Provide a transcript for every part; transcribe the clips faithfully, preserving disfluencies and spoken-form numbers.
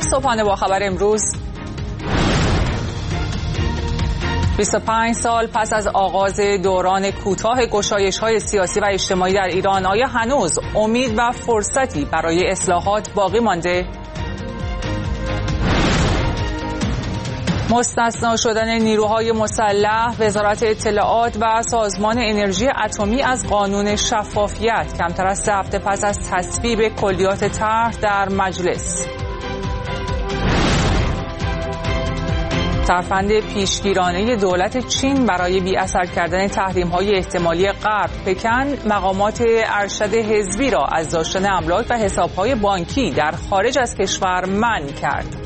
صبحانه با خبر امروز. بیست و پنج سال پس از آغاز دوران کوتاه گشایش‌های سیاسی و اجتماعی در ایران، آیا هنوز امید و فرصتی برای اصلاحات باقی مانده؟ مستثنا شدن نیروهای مسلح، وزارت اطلاعات و سازمان انرژی اتمی از قانون شفافیت کمتر از سه هفته پس از تصویب کلیات طرح در مجلس. ترفند پیشگیرانه دولت چین برای بی اثر کردن تحریم‌های احتمالی غرب، پکن مقامات ارشد حزبی را از داشتن املاک و حساب‌های بانکی در خارج از کشور منع کرد.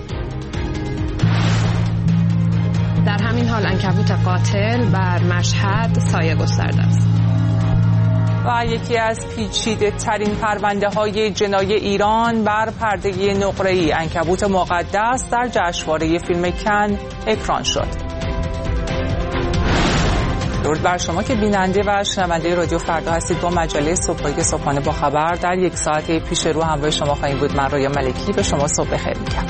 در همین حال عنکبوت قاتل بر مشهد سایه گسترده است. و یکی از پیچیده ترین پرونده های جنایی ایران بر پرده نقره‌ای، عنکبوت مقدس، در جشنواره فیلم کن اکران شد. درود بر شما که بیننده و شنونده رادیو فردا هستید. با مجله صبحگاهی صبحانه با خبر در یک ساعت پیش رو همراه شما خواهیم بود. من رویا ملکی به شما صبح بخیر میگم.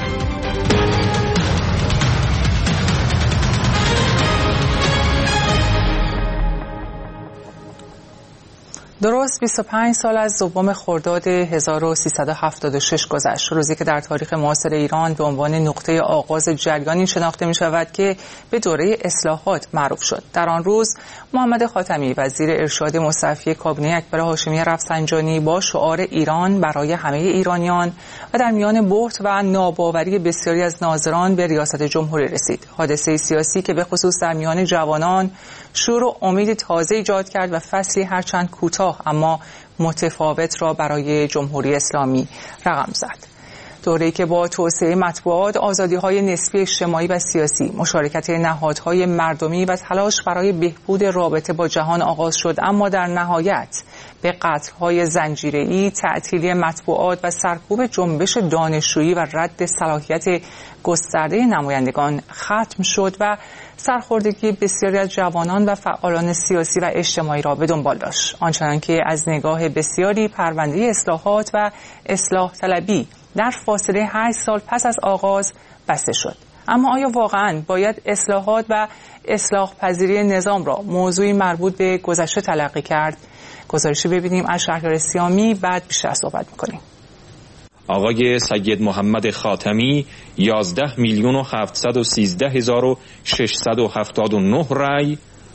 درست بیست و پنج سال از دوم خرداد هزار و سیصد و هفتاد و شش گذشت، روزی که در تاریخ معاصر ایران به عنوان نقطه آغاز جریانی شناخته می شود که به دوره اصلاحات معروف شد. در آن روز محمد خاتمی، وزیر ارشاد مصرفی کابینه اکبر هاشمی رفسنجانی، با شعار ایران برای همه ایرانیان و در میان بهت و ناباوری بسیاری از ناظران به ریاست جمهوری رسید. حادثه سیاسی که به خصوص در میان جوانان شور و امید تازه ایجاد کرد و فصلی هرچند کوتاه اما متفاوت را برای جمهوری اسلامی رقم زد. دوره‌ای که با توسعه مطبوعات، آزادی‌های نسبی اجتماعی و سیاسی، مشارکت نهادهای مردمی و تلاش برای بهبود رابطه با جهان آغاز شد، اما در نهایت به قتل‌های زنجیره‌ای، تعطیلی مطبوعات و سرکوب جنبش دانشجویی و رد صلاحیت گسترده نمایندگان ختم شد و سرخوردگی بسیاری از جوانان و فعالان سیاسی و اجتماعی را به دنبال داشت. آنچنان که از نگاه بسیاری پرونده اصلاحات و اصلاح طلبی در فاصله هشت سال پس از آغاز بسته شد. اما آیا واقعاً باید اصلاحات و اصلاح پذیری نظام را موضوعی مربوط به گذشته تلقی کرد؟ گزارشی ببینیم از شهریار سیامی، بعد بیشتر صحبت می‌کنیم. آقای سید محمد خاتمی یازده میلیون و هفتصد و سیزده هزار و ششصد و هفتاد و نه رای،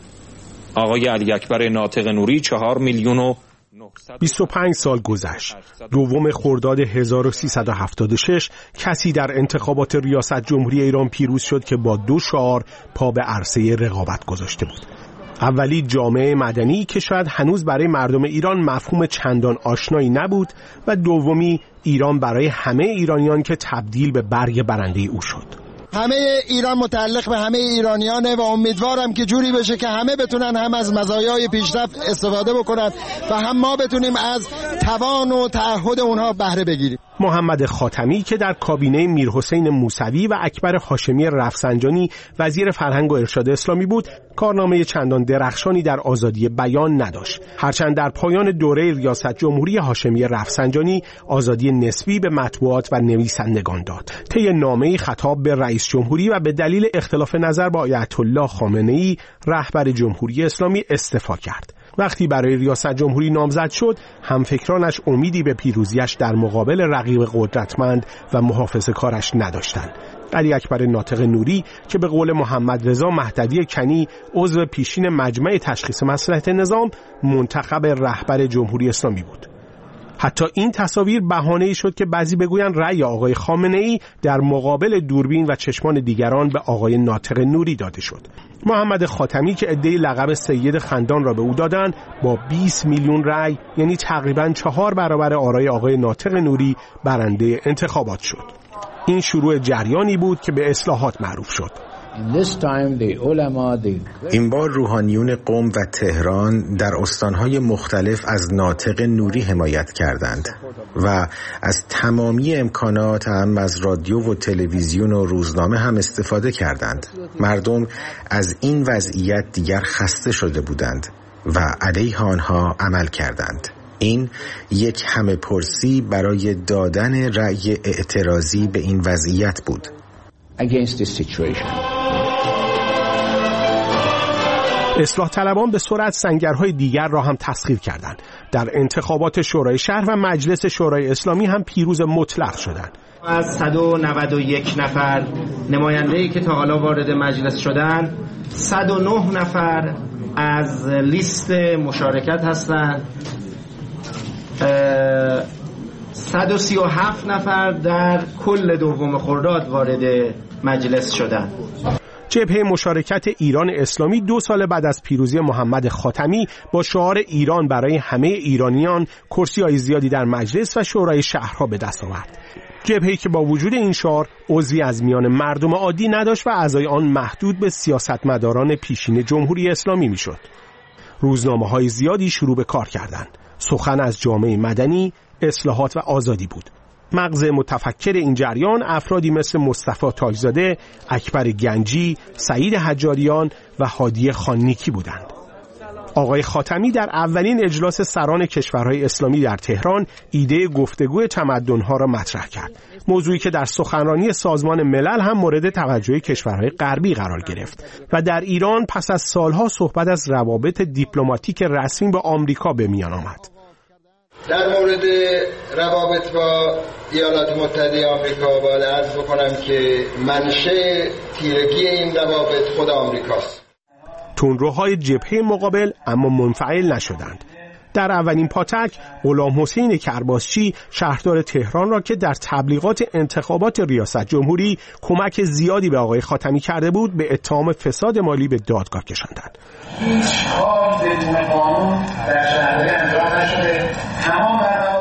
آقای علی اکبر ناطق نوری چهار میلیون و بیست و پنج سال گذشت. دوم خرداد هزار و سیصد و هفتاد و شش کسی در انتخابات ریاست جمهوری ایران پیروز شد که با دو شعار پا به عرصه رقابت گذاشته بود. اولی جامعه مدنی که شاید هنوز برای مردم ایران مفهوم چندان آشنایی نبود و دومی ایران برای همه ایرانیان که تبدیل به برگ برنده او شد. همه ایران متعلق به همه ایرانیانه و امیدوارم که جوری بشه که همه بتونن هم از مزایای پیشرفت استفاده بکنن و هم ما بتونیم از توان و تعهد اونها بهره بگیریم. محمد خاتمی که در کابینه میرحسین موسوی و اکبر هاشمی رفسنجانی وزیر فرهنگ و ارشاد اسلامی بود، کارنامه چندان درخشانی در آزادی بیان نداشت. هرچند در پایان دوره ریاست جمهوری هاشمی رفسنجانی آزادی نسبی به مطبوعات و نویسندگان داد. طی نامه‌ای خطاب به رئیس جمهوری و به دلیل اختلاف نظر با آیت الله خامنه‌ای رهبر جمهوری اسلامی استعفا کرد. وقتی برای ریاست جمهوری نامزد شد، همفکرانش امیدی به پیروزیش در مقابل رقیب قدرتمند و محافظه‌کارش نداشتند. علی اکبر ناطق نوری که به قول محمد رضا مهدوی کنی عضو پیشین مجمع تشخیص مصلحت نظام منتخب رهبر جمهوری اسلامی بود. حتی این تصاویر بهانه‌ای شد که بعضی بگویند رأی آقای خامنه‌ای در مقابل دوربین و چشمان دیگران به آقای ناطق نوری داده شد. محمد خاتمی که عده‌ای لقب سید خندان را به او دادند، با بیست میلیون رأی، یعنی تقریباً چهار برابر آرای آقای ناطق نوری، برنده انتخابات شد. این شروع جریانی بود که به اصلاحات معروف شد. این بار روحانیون قم و تهران در استانهای مختلف از ناطق نوری حمایت کردند و از تمامی امکانات هم از رادیو و تلویزیون و روزنامه هم استفاده کردند. مردم از این وضعیت دیگر خسته شده بودند و علیه آنها عمل کردند. این یک همه پرسی برای دادن رأی اعتراضی به این وضعیت بود. Against this situation. اصلاح طلبان به سرعت سنگرهای دیگر را هم تسخیر کردند. در انتخابات شورای شهر و مجلس شورای اسلامی هم پیروز مطلق شدند. از صد و نود و یک نفر نماینده‌ای که تا حالا وارد مجلس شدند، صد و نه نفر از لیست مشارکت هستند، صد و سی و هفت نفر در کل دوم خرداد وارد مجلس شدند. جبهه مشارکت ایران اسلامی دو سال بعد از پیروزی محمد خاتمی با شعار ایران برای همه ایرانیان کرسی‌های زیادی در مجلس و شورای شهرها به دست آورد. جبهه‌ای که با وجود این شعار عضوی از میان مردم عادی نداشت و اعضای آن محدود به سیاستمداران پیشین جمهوری اسلامی میشد. روزنامه‌های زیادی شروع به کار کردند. سخن از جامعه مدنی، اصلاحات و آزادی بود. مغز متفکر این جریان افرادی مثل مصطفی تاجزاده، اکبر گنجی، سعید حجاریان و هادی خاننیکی بودند. آقای خاتمی در اولین اجلاس سران کشورهای اسلامی در تهران ایده گفتگوی تمدن‌ها را مطرح کرد، موضوعی که در سخنرانی سازمان ملل هم مورد توجه کشورهای غربی قرار گرفت و در ایران پس از سالها صحبت از روابط دیپلماتیک رسمی با آمریکا به میان آمد. در مورد روابط با ایالات متحده آمریکا باید عرض بکنم که منشأ تیرگی این روابط خود آمریکاست. تندروهای جبهه مقابل اما منفعل نشدند. در اولین پاتک غلام حسین کرباسچی شهردار تهران را که در تبلیغات انتخابات ریاست جمهوری کمک زیادی به آقای خاتمی کرده بود به اتهام فساد مالی به دادگاه کشاندند. هیچ کاری بدون قانون در شهرداری انجام نشده. تمام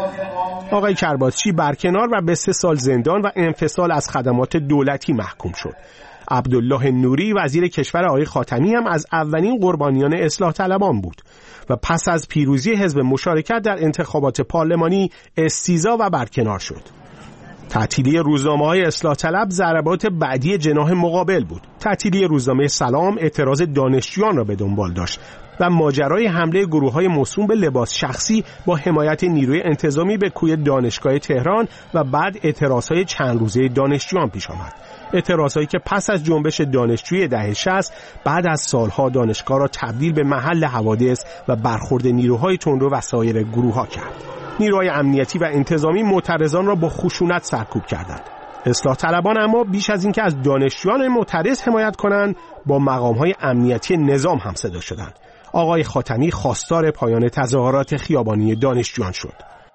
آقای کرباسچی برکنار و به سه سال زندان و انفصال از خدمات دولتی محکوم شد. عبدالله نوری وزیر کشور آقای خاتمی هم از اولین قربانیان اصلاح طلبان بود و پس از پیروزی حزب مشارکت در انتخابات پارلمانی استیضاح و برکنار شد. تعطیلی روزنامه‌های اصلاح طلب ضربات بعدی جناح مقابل بود. تعطیلی روزنامه سلام اعتراض دانشجویان را به دنبال داشت و ماجرای حمله گروه‌های موسوم به لباس شخصی با حمایت نیروی انتظامی به کوی دانشگاه تهران و بعد اعتراضهای چند روزه دانشجویان پیش آمد. اعتراضهایی که پس از جنبش دانشجویی دهه شصت بعد از سالها دانشگاه را تبدیل به محل حوادث و برخورد نیروهای تندرو و سایر گروه‌ها کرد. نیروهای امنیتی و انتظامی معترضان را با خشونت سرکوب کردند. اصلاح طلبان اما بیش از اینکه از دانشجویان معترض حمایت کنند، با مقام‌های امنیتی نظام هم صدا شدند. آقای خاتمی خواستار پایان تظاهرات خیابانی دانشجویان شد.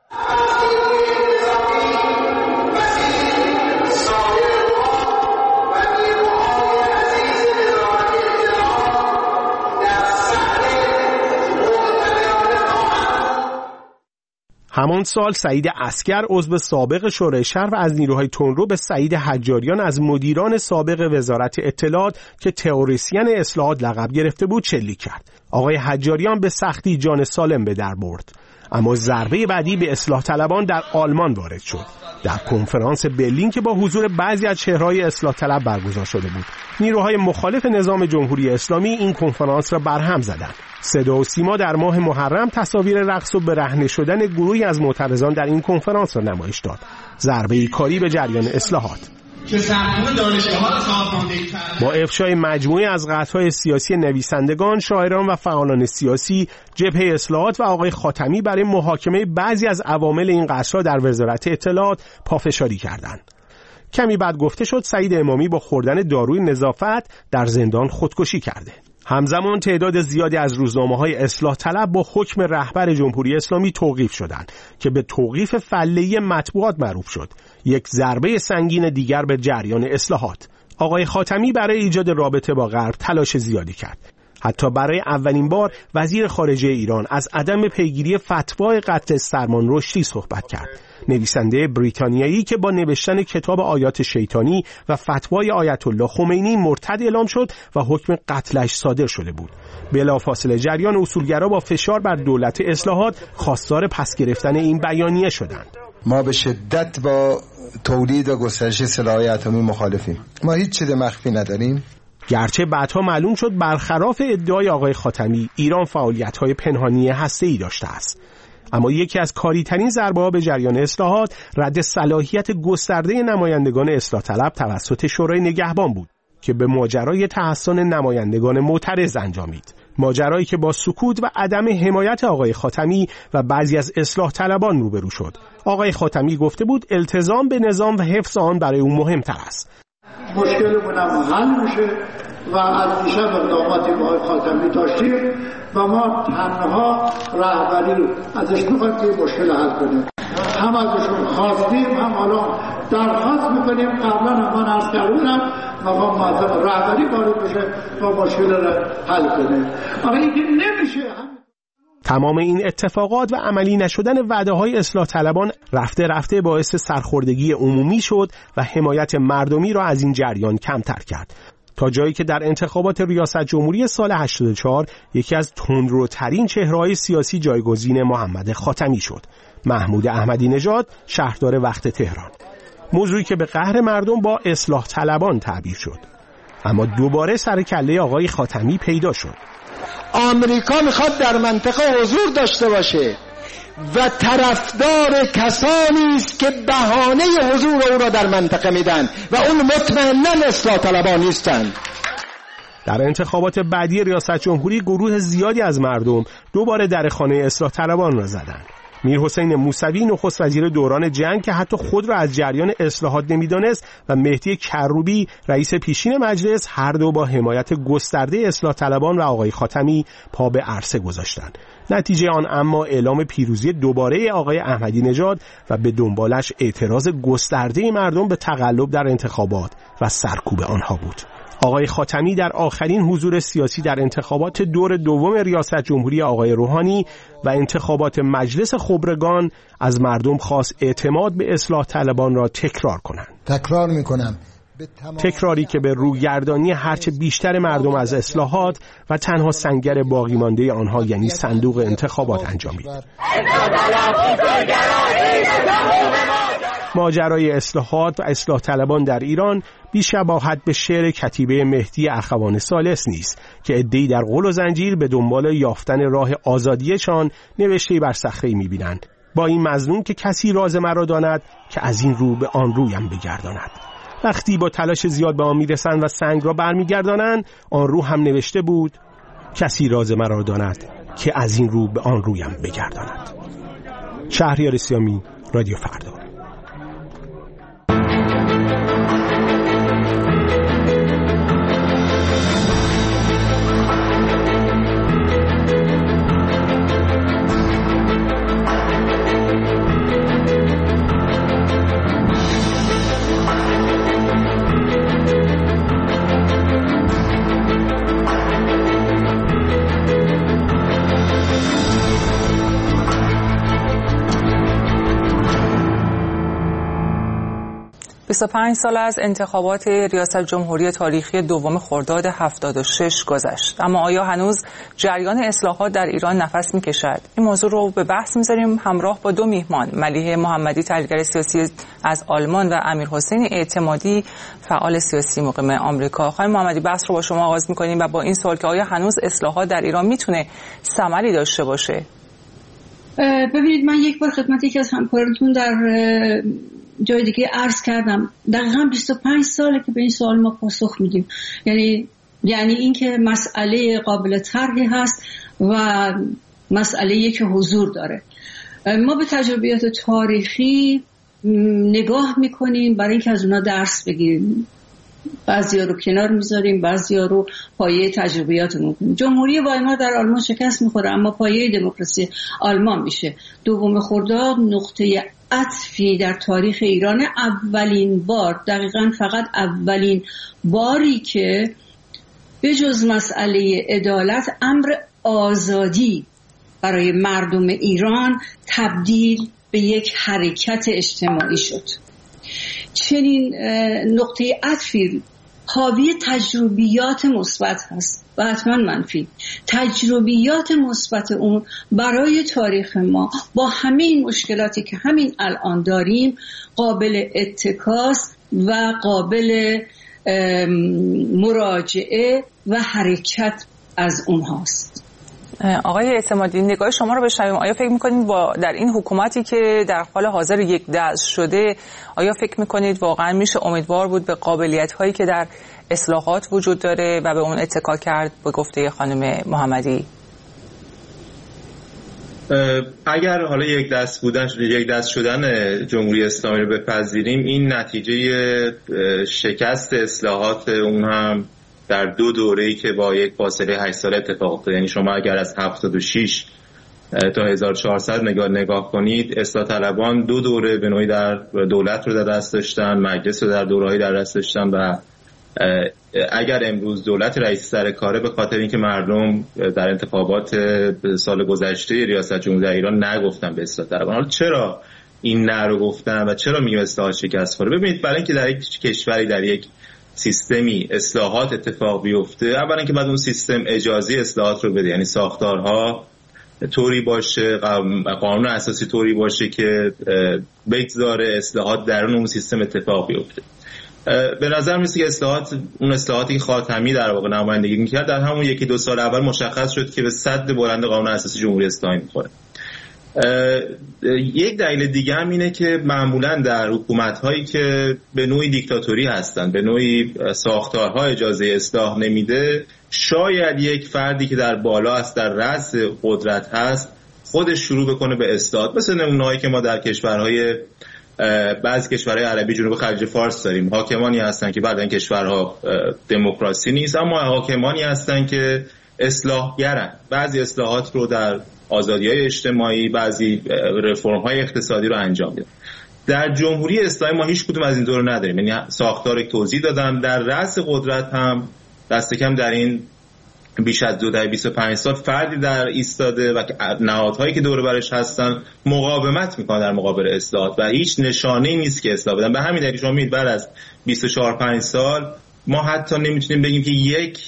همان سال سعید عسکر عضو سابق شورای شهر و از نیروهای تندرو به سعید حجاریان از مدیران سابق وزارت اطلاعات که تئوریسین اصلاحات لقب گرفته بود شلیک کرد. آقای حجاریان به سختی جان سالم به در برد. اما ضربه بعدی به اصلاح طلبان در آلمان وارد شد. در کنفرانس برلین که با حضور بعضی از چهره‌های اصلاح طلب برگزار شده بود، نیروهای مخالف نظام جمهوری اسلامی این کنفرانس را برهم زدند. صدا و سیما در ماه محرم تصاویر رقص و برهنه شدن گروهی از معترضان در این کنفرانس را نمایش داد. ضربه کاری به جریان اصلاحات. با افشای مجموعه از قطعه‌های سیاسی نویسندگان، شاعران و فعالان سیاسی، جبهه اصلاحات و آقای خاتمی برای محاکمه بعضی از عوامل این قطعه‌ها در وزارت اطلاعات پافشاری کردند. کمی بعد گفته شد سعید امامی با خوردن داروی نظافت در زندان خودکشی کرده. همزمان تعداد زیادی از روزنامه‌های اصلاح طلب با حکم رهبر جمهوری اسلامی توقیف شدند که به توقیف فله‌ای مطبوعات معروف شد. یک ضربه سنگین دیگر به جریان اصلاحات. آقای خاتمی برای ایجاد رابطه با غرب تلاش زیادی کرد. حتی برای اولین بار وزیر خارجه ایران از عدم پیگیری فتوای قتل سلمان رشدی صحبت کرد. نویسنده بریتانیایی که با نوشتن کتاب آیات شیطانی و فتوای آیت الله خمینی مرتد اعلام شد و حکم قتلش صادر شده بود. بلافاصله جریان اصولگرا با فشار بر دولت اصلاحات خواستار پس گرفتن این بیانیه شدند. ما به شدت با تولید و گسترش سلاح اتمی مخالفیم. ما هیچ چیز مخفی نداریم. گرچه بعدها معلوم شد برخلاف ادعای آقای خاتمی ایران فعالیت‌های پنهانی هسته‌ای داشته است. اما یکی از کاری‌ترین ضربه‌ها به جریان اصلاحات رد صلاحیت گسترده نمایندگان اصلاح طلب توسط شورای نگهبان بود که به ماجرای تحسن نمایندگان معترض انجامید. ماجرایی که با سکوت و عدم حمایت آقای خاتمی و بعضی از اصلاح طلبان روبرو شد. آقای خاتمی گفته بود التزام به نظام و حفظ آن برای او مهمتر است. مشکلمون هم حل میشه و از دیشب اقداماتی با آقای خاتمی داشتیم و ما تنها رهبری رو ازش میخوایم که مشکل حل کنیم. هم ازشون خواستیم هم حالا درخواست میکنیم. قبلا هم من عرض کردم مقام معظم رهبری وارد بشه و مشکل رو حل کنه. آقا این که نمیشه. تمام این اتفاقات و عملی نشدن وعده‌های اصلاح طلبان رفته رفته باعث سرخوردگی عمومی شد و حمایت مردمی را از این جریان کمتر کرد، تا جایی که در انتخابات ریاست جمهوری سال هشتاد و چهار یکی از تندروترین چهره‌های سیاسی جایگزین محمد خاتمی شد. محمود احمدی نژاد، شهردار وقت تهران. موضوعی که به قهر مردم با اصلاح طلبان تعبیر شد. اما دوباره سر کله آقای خاتمی پیدا شد. آمریکا میخواد در منطقه حضور داشته باشه و طرفدار کسانی است که بهانه حضور او را در منطقه میدن و اون مطمئناً اصلاح طلبان نیستند. در انتخابات بعدی ریاست جمهوری گروه زیادی از مردم دوباره در خانه اصلاح طلبان را زدند. میرحسین موسوی نخست وزیر دوران جنگ که حتی خود را از جریان اصلاحات نمیدانست و مهدی کروبی رئیس پیشین مجلس هر دو با حمایت گسترده اصلاح طلبان و آقای خاتمی پا به عرصه گذاشتند. نتیجه آن اما اعلام پیروزی دوباره آقای احمدی نژاد و به دنبالش اعتراض گسترده مردم به تقلب در انتخابات و سرکوب آنها بود. آقای خاتمی در آخرین حضور سیاسی در انتخابات دور دوم ریاست جمهوری آقای روحانی و انتخابات مجلس خبرگان از مردم خواست اعتماد به اصلاح طلبان را تکرار کنند. تکرار میکنم. تکراری که به روگردانی هرچه بیشتر مردم از اصلاحات و تنها سنگر باقی مانده آنها یعنی صندوق انتخابات انجامید. ماجرای اصلاحات و اصلاح طلبان در ایران بی‌شباهت به شعر کتیبه مهدی اخوان ثالث نیست که عده‌ای در غل و زنجیر به دنبال یافتن راه آزادیشان نوشته‌ای بر صخره‌ای می‌بینند با این مضمون که کسی راز مرا داند که از این رو به آن رویم بگرداند. وقتی با تلاش زیاد به آن میرسند و سنگ را برمیگردانند آن رو هم نوشته بود کسی راز مرا داند که از این رو به آن رویم بگرداند. شهریار سیامی، رادیو فردا. بیست و پنج سال از انتخابات ریاست جمهوری تاریخی دوم خرداد هفتاد و شش گذشت، اما آیا هنوز جریان اصلاحات در ایران نفس می‌کشد؟ این موضوع رو به بحث می‌ذاریم همراه با دو میهمان، ملیحه محمدی تحلیلگر سیاسی از آلمان و امیرحسین اعتمادی فعال سیاسی مقیم آمریکا. خانم محمدی، بحث رو با شما آغاز می‌کنیم و با این سوال که آیا هنوز اصلاحات در ایران میتونه ثمری داشته باشه؟ ببینید، من یک بار خدمت یکی از همکارانتون در جای دیگه عرض کردم دقیقاً بیست و پنج ساله که به این سوال ما پاسخ میدیم. یعنی یعنی این که مسئله قابل طرحی هست و مسئله که حضور داره. ما به تجربیات تاریخی نگاه میکنیم برای اینکه از اونا درس بگیریم. بعضیا رو کنار میذاریم، بعضیا رو پایه تجربیاتمون میکنیم. جمهوری وایمار در آلمان شکست میخوره اما پایه دموکراسی آلمان میشه. دوم خرداد نقطه عطفی در تاریخ ایران، اولین بار، دقیقاً فقط اولین باری که به جز مسئله عدالت امر آزادی برای مردم ایران تبدیل به یک حرکت اجتماعی شد. چنین نقطه عطفی حاوی تجربیات مثبت هست و حتما منفی. تجربیات مثبت اون برای تاریخ ما با همه این مشکلاتی که همین الان داریم قابل اتکاس و قابل مراجعه و حرکت از اونهاست. آقای اعتمادی، نگاه شما رو بشنویم. آیا فکر میکنید با در این حکومتی که در حال حاضر یک دست شده، آیا فکر میکنید واقعا میشه امیدوار بود به قابلیت هایی که در اصلاحات وجود داره و به اون اتکا کرد به گفته خانم محمدی؟ اگر حالا یک دست بودن یک دست شدن جمهوری اسلامی رو بپذیریم، این نتیجه شکست اصلاحات اون هم در دو دوره‌ای که با یک فاصله هشت ساله اتفاق افتاد. یعنی شما اگر از هفتاد و شش تا هزار و چهارصد نگاه نگاه کنید، اصلاح طلبان دو دوره به نوعی در دولت رو در دست داشتن، مجلس رو در دوره‌ای در دست داشتن و اگر امروز دولت رئیس سر کاره به خاطر اینکه مردم در انتخابات سال گذشته ریاست جمهوری در ایران نگفتن به اصلاح طلبان. حالا چرا این نه رو گفتن و چرا میگیم اصلاحات شکست خورده؟ ببینید، برای اینکه در یک کشوری در یک سیستمی اصلاحات اتفاق بیفته، اولا که بعد اون سیستم اجازه اصلاحات رو بده، یعنی ساختارها طوری باشه، قانون اساسی طوری باشه که بگذاره اصلاحات درون اون سیستم اتفاق بیفته. به نظر میاد که اصلاحات اون اصلاحاتی که خاتمی در واقع نمایندگی می‌کرد در همون یکی دو سال اول مشخص شد که به سد بلند قانون اساسی جمهوری اسلامی می‌خوره. یک دلیل دیگه هم اینه که معمولا در حکومت‌هایی که به نوعی دیکتاتوری هستن، به نوعی ساختارها اجازه اصلاح نمیده، شاید یک فردی که در بالا است، در رأس قدرت هست، خودش شروع بکنه به اصلاحات. مثل نمونه‌هایی که ما در کشورهای بعضی کشورهای عربی جنوب خلیج فارس داریم. حاکمانی هستن که بعد این کشورها دموکراسی نیست، اما حاکمانی هستن که اصلاحگرن. بعضی اصلاحات رو در آزادی‌های اجتماعی، بعضی رفرم‌های اقتصادی رو انجام میدن. در جمهوری اسلامی ما هیچ کدوم از این دو رو نداریم. یعنی ساختار توضیح دادم، در رأس قدرت هم دست کم در این بیش از دو دهه بیست و پنج سال فردی در ایستاده و نهادهایی که دور برش هستن مقاومت میکنن در مقابل اصلاحات و هیچ نشانه‌ای نیست که اصلاح بدن. به همین دلیل شما می‌بینید بعد از بیست و چهار پنج سال ما حتی نمیتونیم بگیم که یک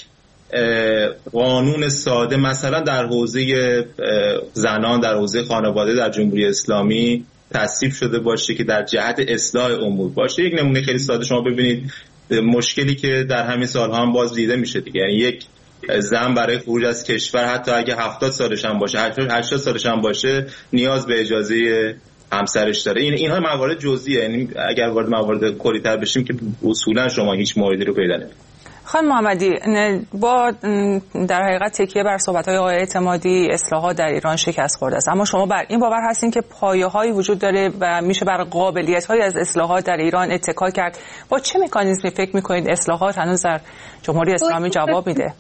قانون ساده مثلا در حوزه زنان، در حوزه خانواده در جمهوری اسلامی تصویب شده باشه که در جهت اصلاح امور باشه. یک نمونه خیلی ساده شما ببینید مشکلی که در همین سال‌ها هم باز دیده میشه دیگه، یعنی یک زن برای خروج از کشور حتی اگه هفتاد سالش هم باشه، هشتاد سالش هم باشه، نیاز به اجازه همسرش داره. این اینها موارد جزئیه، یعنی اگر وارد موارد کلی‌تر بشیم که اصولا شما هیچ موردی رو پیدا نمی‌کنید. خانم محمدی، با در حقیقت تکیه بر صحبت‌های آقای اعتمادی اصلاحات در ایران شکست خورده است، اما شما بر این باور هستین که پایه‌هایی وجود داره و میشه بر قابلیت‌های از اصلاحات در ایران اتکا کرد؟ با چه مکانیزمی فکر می‌کنید اصلاحات هنوز در جمهوری اسلامی جواب میده؟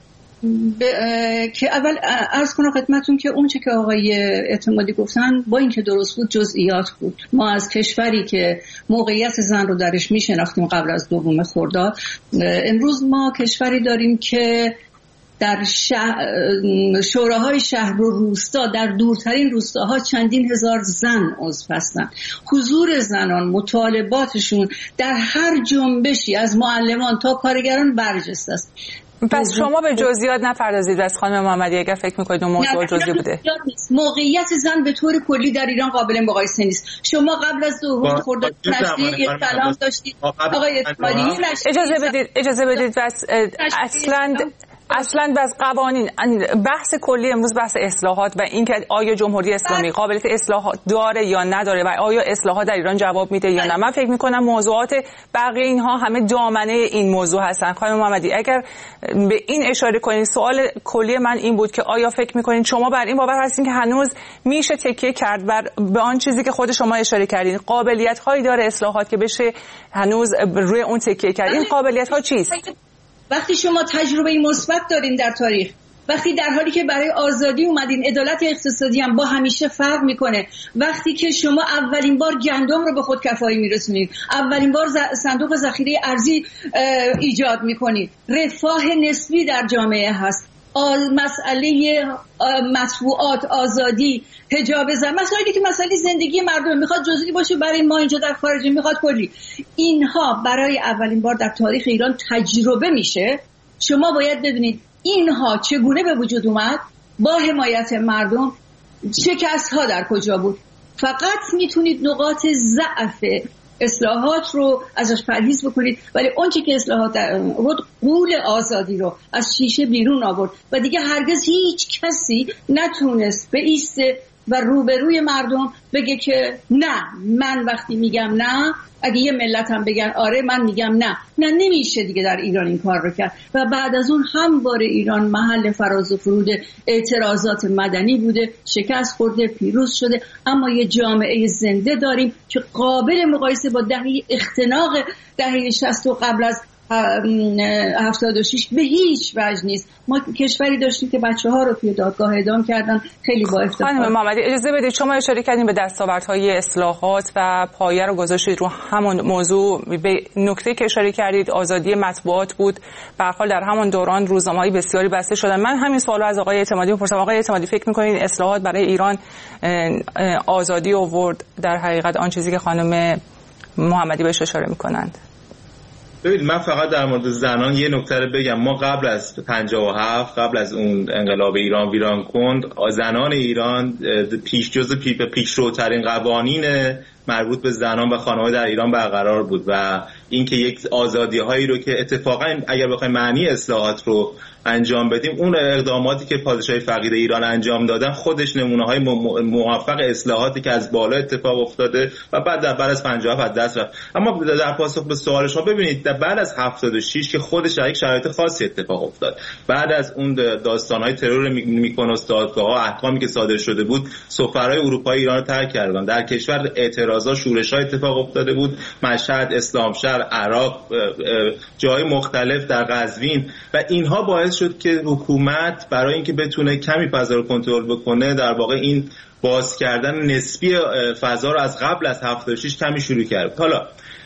که اول عرض کنم خدمتتون که اون چه که آقای اعتمادی گفتن با اینکه درست بود جزئیات بود. ما از کشوری که موقعیت زن رو درش میشناختیم قبل از دوم خرداد، امروز ما کشوری داریم که در شهر، شوراهای شهر و روستا، در دورترین روستاها چندین هزار زن عضو هستن. حضور زنان، مطالباتشون در هر جنبشی از معلمان تا کارگران برجسته است. پس شما به جزئیات نپردازید از خانم محمدی اگر فکر می‌کنید اون موضوع جزئی بوده. موقعیت زن به طور کلی در ایران قابل مقایسه نیست. شما قبل از دوم خرداد نشریه سلام داشتید آقای اعتمادی. اجازه بدید اجازه بدید بس اصلاً اصلا بس قوانین بحث کلی امروز بحث اصلاحات و اینکه آیا جمهوری اسلامی قابلیت اصلاح داره یا نداره و آیا اصلاحات در ایران جواب میده یا نه. من فکر میکنم موضوعات بقیه اینها همه دامنه این موضوع هستن. خانم محمدی اگر به این اشاره کنید، سوال کلی من این بود که آیا فکر میکنید شما بر این باور هستین که هنوز میشه تکیه کرد بر به آن چیزی که خود شما اشاره کردین، قابلیت هایی داره اصلاحات که بشه هنوز روی اون تکیه کرد؟ این قابلیت ها چیست؟ وقتی شما تجربه مثبت دارین در تاریخ، وقتی در حالی که برای آزادی اومدین، عدالت اقتصادی هم با همیشه فرق میکنه، وقتی که شما اولین بار گندم رو به خودکفایی میرسونید، اولین بار صندوق ذخیره ارزی ایجاد میکنید، رفاه نسبی در جامعه هست، مسئله مطبوعات، آزادی، حجاب زن، مسائلی که مسئله زندگی مردم میخواد جزئی باشه، برای ما اینجا در خارج میخواد کلی، اینها برای اولین بار در تاریخ ایران تجربه میشه. شما باید ببینید اینها چگونه به وجود اومد، با حمایت مردم، شکست ها در کجا بود. فقط میتونید نقاط ضعف اصلاحات رو ازش پرهیز بکنید، ولی اون چی که اصلاحات بود قول آزادی رو از شیشه بیرون آورد و دیگه هرگز هیچ کسی نتونست به ایسته و روبروی مردم بگه که نه، من وقتی میگم نه، اگه یه ملت هم بگن آره من میگم نه، نه نمیشه دیگه در ایران این کار رو کرد. و بعد از اون هموار ایران محل فراز و فرود اعتراضات مدنی بوده، شکست خورده، پیروز شده، اما یه جامعه زنده داریم که قابل مقایسه با دهه اختناق دهه شصت و قبل از هفتاد و شش به هیچ وجه نیست. ما کشوری داشتیم که بچه ها رو توی دادگاه اعدام کردن، خیلی با افتخار. خانم محمدی اجازه بدید، شما اشاره کردین به دستاوردهای اصلاحات و پایه رو گذاشتید رو همون موضوع. به نکته که اشاره کردید آزادی مطبوعات بود. به هر حال در همون دوران روزنامه‌های بسیاری بسته شدن. من همین سوالو از آقای اعتمادی می‌پرسم. آقای اعتمادی فکر می‌کنید اصلاحات برای ایران آزادی آورد در حقیقت آن چیزی که خانم محمدی بهش اشاره می‌کنند؟ ببینید من فقط در مورد زنان یه نکته رو بگم. ما قبل از پنجاه و هفت، قبل از اون انقلاب ایران ویران کند، زنان ایران پیش جزء پیشروترین قوانین مربوط به زنان و خانواده در ایران برقرار بود و اینکه یک آزادی‌هایی رو که اتفاقا اگر بخوایم معنی اصلاحات رو انجام بدیم، اون اقداماتی که پادشاهی فقید ایران انجام دادن خودش نمونه‌های موفق اصلاحاتی که از بالا اتفاق افتاده و بعد در بعد از پنجاه و هفت دست رفت. اما در پاسخ به سوال شما، ببینید در بعد از هفتاد و شش که خودش در یک شرایط خاصی اتفاق افتاد، بعد از اون داستان‌های ترور میکنوس، دادگاه‌ها، احکامی که صادر شده بود، سفرای اروپایی ایران رو ترک کردن. در کشور اعتراضات، شورش‌ها اتفاق افتاده بود، مشهد، اسلامشهر، عراق، جای مختلف در قزوین، و اینها باعث شد که حکومت برای اینکه بتونه کمی فضا رو کنترل بکنه، در واقع این باز کردن نسبی فضا رو از قبل از هفتاد و شش کمی شروع کرد. حالا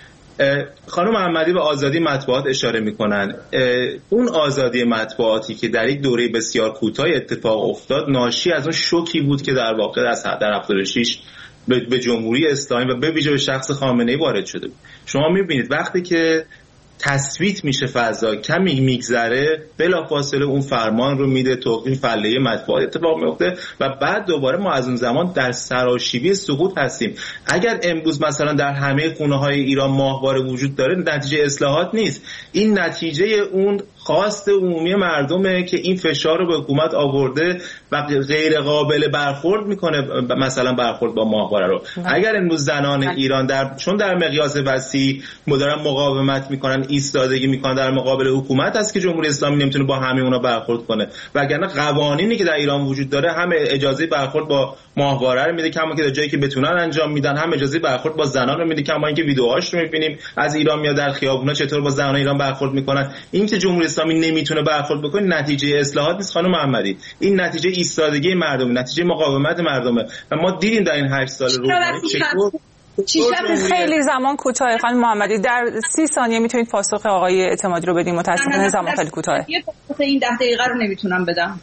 خانم محمدی به آزادی مطبوعات اشاره میکنن. اون آزادی مطبوعاتی که در یک دوره بسیار کوتاه اتفاق افتاد ناشی از اون شوکی بود که در واقع در هفتاد و شش به جمهوری اسلامی و به ویژه به شخص خامنه‌ای وارد شده بود. شما میبینید وقتی که تثبیت میشه فضا، کمی میگذره، بلافاصله اون فرمان رو میده، توقیف فله مطبوعات اتفاق میفته و بعد دوباره ما از اون زمان در سراشیبی سقوط هستیم. اگر امروز مثلا در همه خونه‌های ایران ماهواره وجود داره، نتیجه اصلاحات نیست، این نتیجه اون خواست عمومی مردمه که این فشار رو به حکومت آورده و غیر قابل برخورد میکنه، مثلا برخورد با ماهواره رو. اگر امروز زنان ایران در چون در مقیاس وسیع دارن مقاومت میکنن، ایستادگی میکنن در مقابل حکومت، است که جمهوری اسلامی نمیتونه با همه اونا برخورد کنه، وگرنه قوانینی که در ایران وجود داره هم اجازه برخورد با ماهواره رو میده، کما که در جایی که بتونن انجام میدن، هم اجازه برخورد با زنان رو میده، کما اینکه ویدیوهاش رو میبینیم از ایران میاد در خیابونا چطور با زنان ایران برخورد میکنن. این که جمهوری اسلامی نمیتونه برخورد بکنه نتیجه اصلاحات نیست خانم محمدی، این نتیجه ایستادگی مردمه، نتیجه مقاومت مردمه و ما دیدیم در این هشت سال روحانی چطور خیلی زمان کوتاه. خانم محمدی در سی ثانیه میتونید پاسخ آقای اعتمادی رو بدیم؟ متاسفانه زمان خیلی کوتاهه. یه پاسخ این ده دقیقه رو نمیتونم بدم.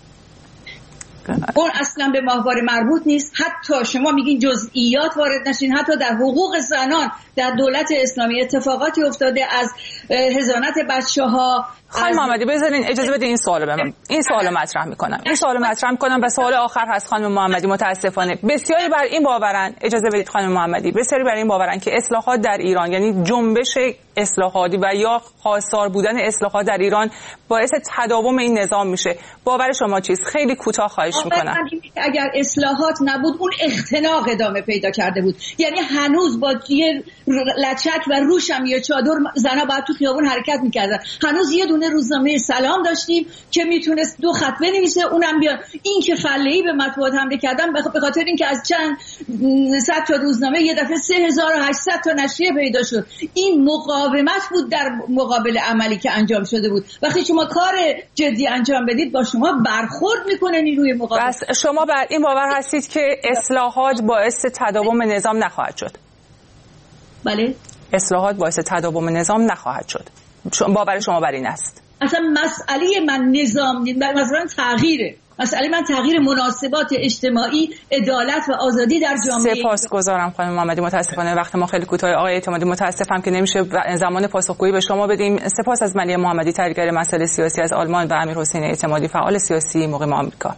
اون اصلا به ماهواره مربوط نیست. حتی شما میگین جزئیات وارد نشین، حتی در حقوق زنان در دولت اسلامی اتفاقاتی افتاده، از هزانت بچه‌ها. خانم محمدی بذارین اجازه بدین این سوالو به من این سوالو مطرح میکنم این سوالو مطرح میکنم و سوال آخر هست خانم محمدی. متاسفانه بسیاری بر این باورن، اجازه بدید خانم محمدی، بسیاری بر این باورن که اصلاحات در ایران، یعنی جنبش اصلاحاتی و یا خواستار بودن اصلاحات در ایران باعث تداوم این نظام میشه. باور شما چیست؟ خیلی کوتاه خواهش میکنم. اگر اصلاحات نبود اون اختناق ادامه پیدا کرده بود، یعنی هنوز با یه لچک و روشم یه چادر زنا باید تو خیابون حرکت میکردن، هنوز یه دونه روزنامه سلام داشتیم که میتونست دو خط بنویسه اونم بیاد. این که فله‌ای به مطبوعات حمله کردن به خاطر اینکه از چند صد تا روزنامه یه دفعه سه هزار و هشتصد تا نشریه پیدا شد، این مقاومت بود در مقابل عملی که انجام شده بود. وقتی شما کار جدی انجام بدید با شما برخورد میکنه نیروی مقاومت. بس شما بر این باور هستید که اصلاحات باعث تداوم نظام نخواهد شد؟ بله، اصلاحات باعث تداوم نظام نخواهد شد. باور شما بر این است؟ اصلا مسئله من نظام نیست، مثلا تغییره. مسئله من تغییر مناسبات اجتماعی، عدالت و آزادی در جامعه. سپاسگزارم خانم محمدی. متاسفانه وقت ما خیلی کوتاه. آقای اعتمادی متاسفم که نمیشه زمان پاسخگویی به شما بدیم. سپاس از ملیحه محمدی، تحلیلگر مسائل سیاسی از آلمان، و امیرحسین اعتمادی، فعال سیاسی مقیم آمریکا.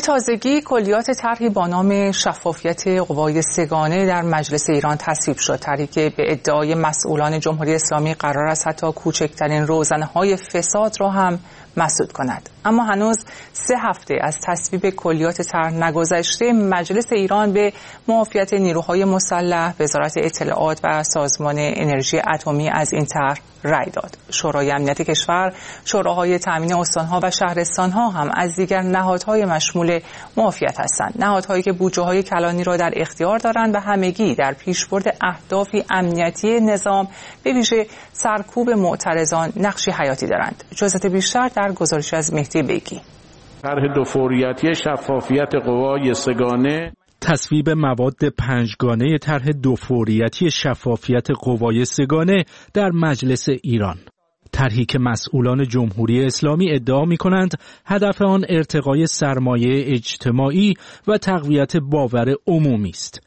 به تازگی کلیات طرحی با نام شفافیت قوای سگانه در مجلس ایران تصویب شد. طرحی که به ادعای مسئولان جمهوری اسلامی قرار است حتی کوچکترین روزنه‌های فساد را هم مسدود کند. اما هنوز سه هفته از تصویب کلیات طرح نگذشته، مجلس ایران به معافیت نیروهای مسلح، وزارت اطلاعات و سازمان انرژی اتمی از این طرح رأی داد. شورای امنیت کشور، شوراهای تامین استانها و شهرستانها هم از دیگر نهادهای مشمول معافیت هستند. نهادهایی که بودجه‌های کلانی را در اختیار دارند و همگی در پیشبرد اهدافی امنیتی نظام، به ویژه سرکوب معترضان، نقشی حیاتی دارند. جزئیات بیشتر در گزارش از مهدی بیگی. طرح دوفوریتی شفافیت قوای سگانه، تصویب مواد پنجگانه طرح دوفوریتی شفافیت قوای سگانه در مجلس ایران. طرحی که مسئولان جمهوری اسلامی ادعا می‌کنند هدف آن ارتقای سرمایه اجتماعی و تقویت باور عمومی است.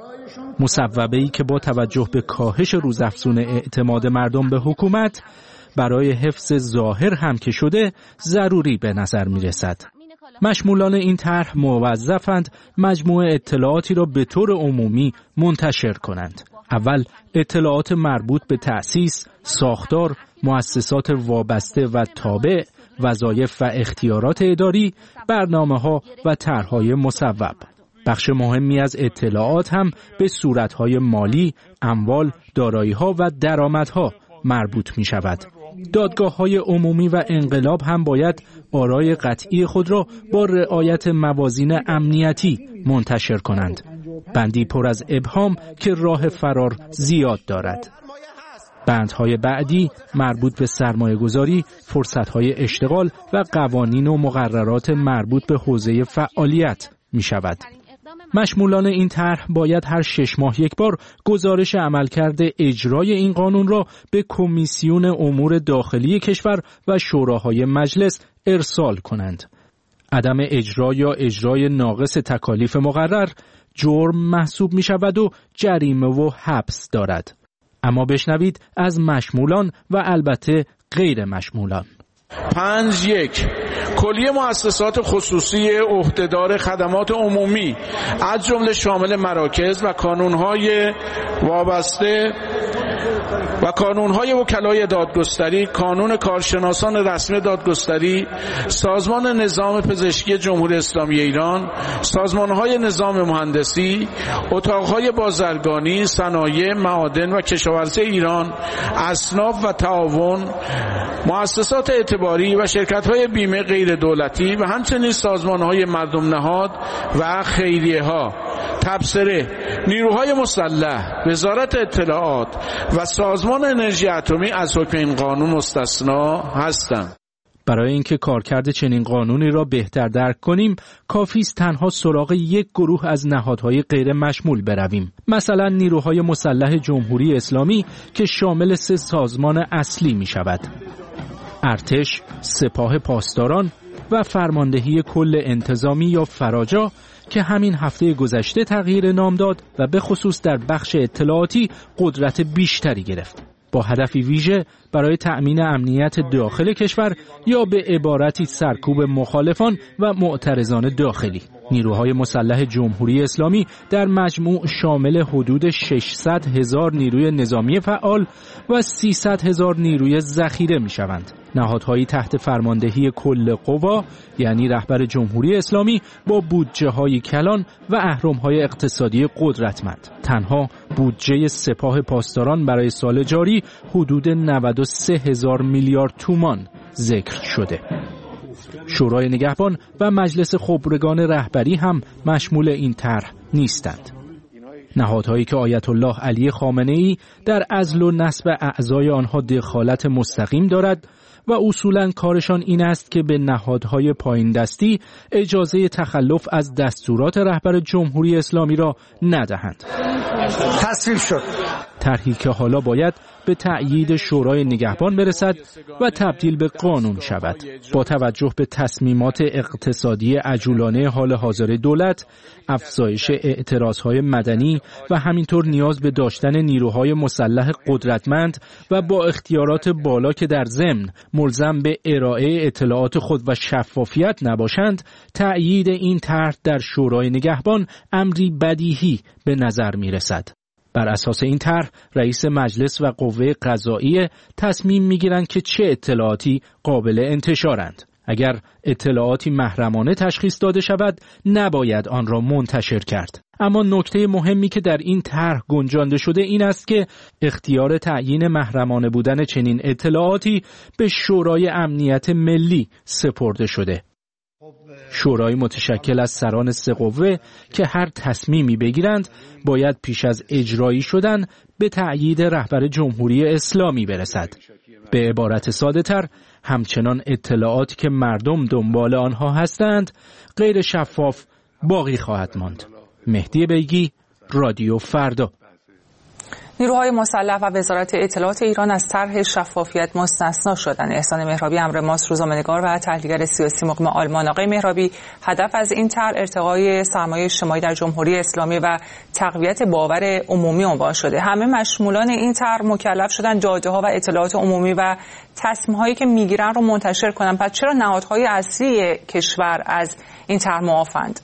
مصوبه‌ای که با توجه به کاهش روزافزون اعتماد مردم به حکومت برای حفظ ظاهر هم که شده ضروری به نظر می‌رسد. مشمولان این طرح موظفند مجموعه اطلاعاتی را به طور عمومی منتشر کنند. اول اطلاعات مربوط به تأسیس، ساختار، مؤسسات وابسته و تابع، وظایف و اختیارات اداری، برنامه‌ها و طرح‌های مصوب. بخش مهمی از اطلاعات هم به صورت‌های مالی، اموال، دارایی‌ها و درآمدها مربوط می‌شود. دادگاه‌های عمومی و انقلاب هم باید آرای قطعی خود را با رعایت موازین امنیتی منتشر کنند. بندی پر از ابهام که راه فرار زیاد دارد. بندهای بعدی مربوط به سرمایه‌گذاری، فرصت‌های اشتغال و قوانین و مقررات مربوط به حوزه فعالیت می‌شود. مشمولان این طرح باید هر شش ماه یک بار گزارش عملکرد اجرای این قانون را به کمیسیون امور داخلی کشور و شوراهای مجلس ارسال کنند. عدم اجرا یا اجرای ناقص تکالیف مقرر جرم محسوب می شود و جریمه و حبس دارد. اما بشنوید از مشمولان و البته غیر مشمولان. پنج یک کلیه مؤسسات خصوصی عهدهدار خدمات عمومی از جمله شامل مراکز و کانونهای وابسته و کانونهای وکلای دادگستری، کانون کارشناسان رسمی دادگستری، سازمان نظام پزشکی جمهوری اسلامی ایران، سازمانهای نظام مهندسی، اتاقهای بازرگانی، صنایع، معادن و کشاورزی ایران، اصناف و تعاون، مؤسسات اعتباری و شرکت‌های بیمه غیر دولتی و همچنین سازمان‌های مردم نهاد و خیریه‌ها، تبصره، نیروهای مسلح، وزارت اطلاعات و سازمان انرژی اتمی از حکم این قانون مستثنا هستند. برای اینکه کارکرد چنین قانونی را بهتر درک کنیم، کافی است تنها سراغ یک گروه از نهادهای غیر مشمول برویم. مثلا نیروهای مسلح جمهوری اسلامی که شامل سه سازمان اصلی می شود: ارتش، سپاه پاسداران و فرماندهی کل انتظامی یا فراجا که همین هفته گذشته تغییر نام داد و به خصوص در بخش اطلاعاتی قدرت بیشتری گرفت، با هدفی ویژه برای تأمین امنیت داخل کشور یا به عبارتی سرکوب مخالفان و معترضان داخلی. نیروهای مسلح جمهوری اسلامی در مجموع شامل حدود ششصد هزار نیروی نظامی فعال و سیصد هزار نیروی ذخیره می شوند. نهادهایی تحت فرماندهی کل قوا یعنی رهبر جمهوری اسلامی با بودجه های کلان و اهرم‌های اقتصادی قدرتمند. تنها بودجه سپاه پاسداران برای سال جاری حدود نود و سه هزار میلیارد تومان ذکر شده. شورای نگهبان و مجلس خبرگان رهبری هم مشمول این طرح نیستند. نهادهایی که آیت الله علی خامنه‌ای در عزل و نصب اعضای آنها دخالت مستقیم دارد و اصولاً کارشان این است که به نهادهای پایین دستی اجازه تخلف از دستورات رهبر جمهوری اسلامی را ندهند. تصویب شد. طرحی که حالا باید به تأیید شورای نگهبان برسد و تبدیل به قانون شود. با توجه به تصمیمات اقتصادی عجولانه حال حاضر دولت، افزایش اعتراضهای مدنی و همینطور نیاز به داشتن نیروهای مسلح قدرتمند و با اختیارات بالا که در ضمن ملزم به ارائه اطلاعات خود و شفافیت نباشند، تأیید این طرح در شورای نگهبان امری بدیهی به نظر می رسد. بر اساس این طرح رئیس مجلس و قوه قضاییه تصمیم میگیرند که چه اطلاعاتی قابل انتشارند. اگر اطلاعاتی محرمانه تشخیص داده شود نباید آن را منتشر کرد. اما نکته مهمی که در این طرح گنجانده شده این است که اختیار تعیین محرمانه بودن چنین اطلاعاتی به شورای امنیت ملی سپرده شده. شورای متشکل از سران سه قوه که هر تصمیمی بگیرند باید پیش از اجرایی شدن به تأیید رهبر جمهوری اسلامی برسد. به عبارت ساده تر، همچنان اطلاعاتی که مردم دنبال آنها هستند غیر شفاف باقی خواهد ماند. مهدی بیگی، رادیو فردا. نیروهای مسلح و وزارت اطلاعات ایران از طرح شفافیت مستثنا شدند. احسان مهرابی همراه ماست، روزنامه‌نگار و تحلیلگر سیاسی مقیم آلمان. آقای مهرابی، هدف از این طرح ارتقای سرمایه اجتماعی در جمهوری اسلامی و تقویت باور عمومی عنوان شده. همه مشمولان این طرح مکلف شدن داده‌ها و اطلاعات عمومی و تصمیم‌هایی که میگیرن رو منتشر کنن. پس چرا نهادهای اصلی کشور از این طرح معافند؟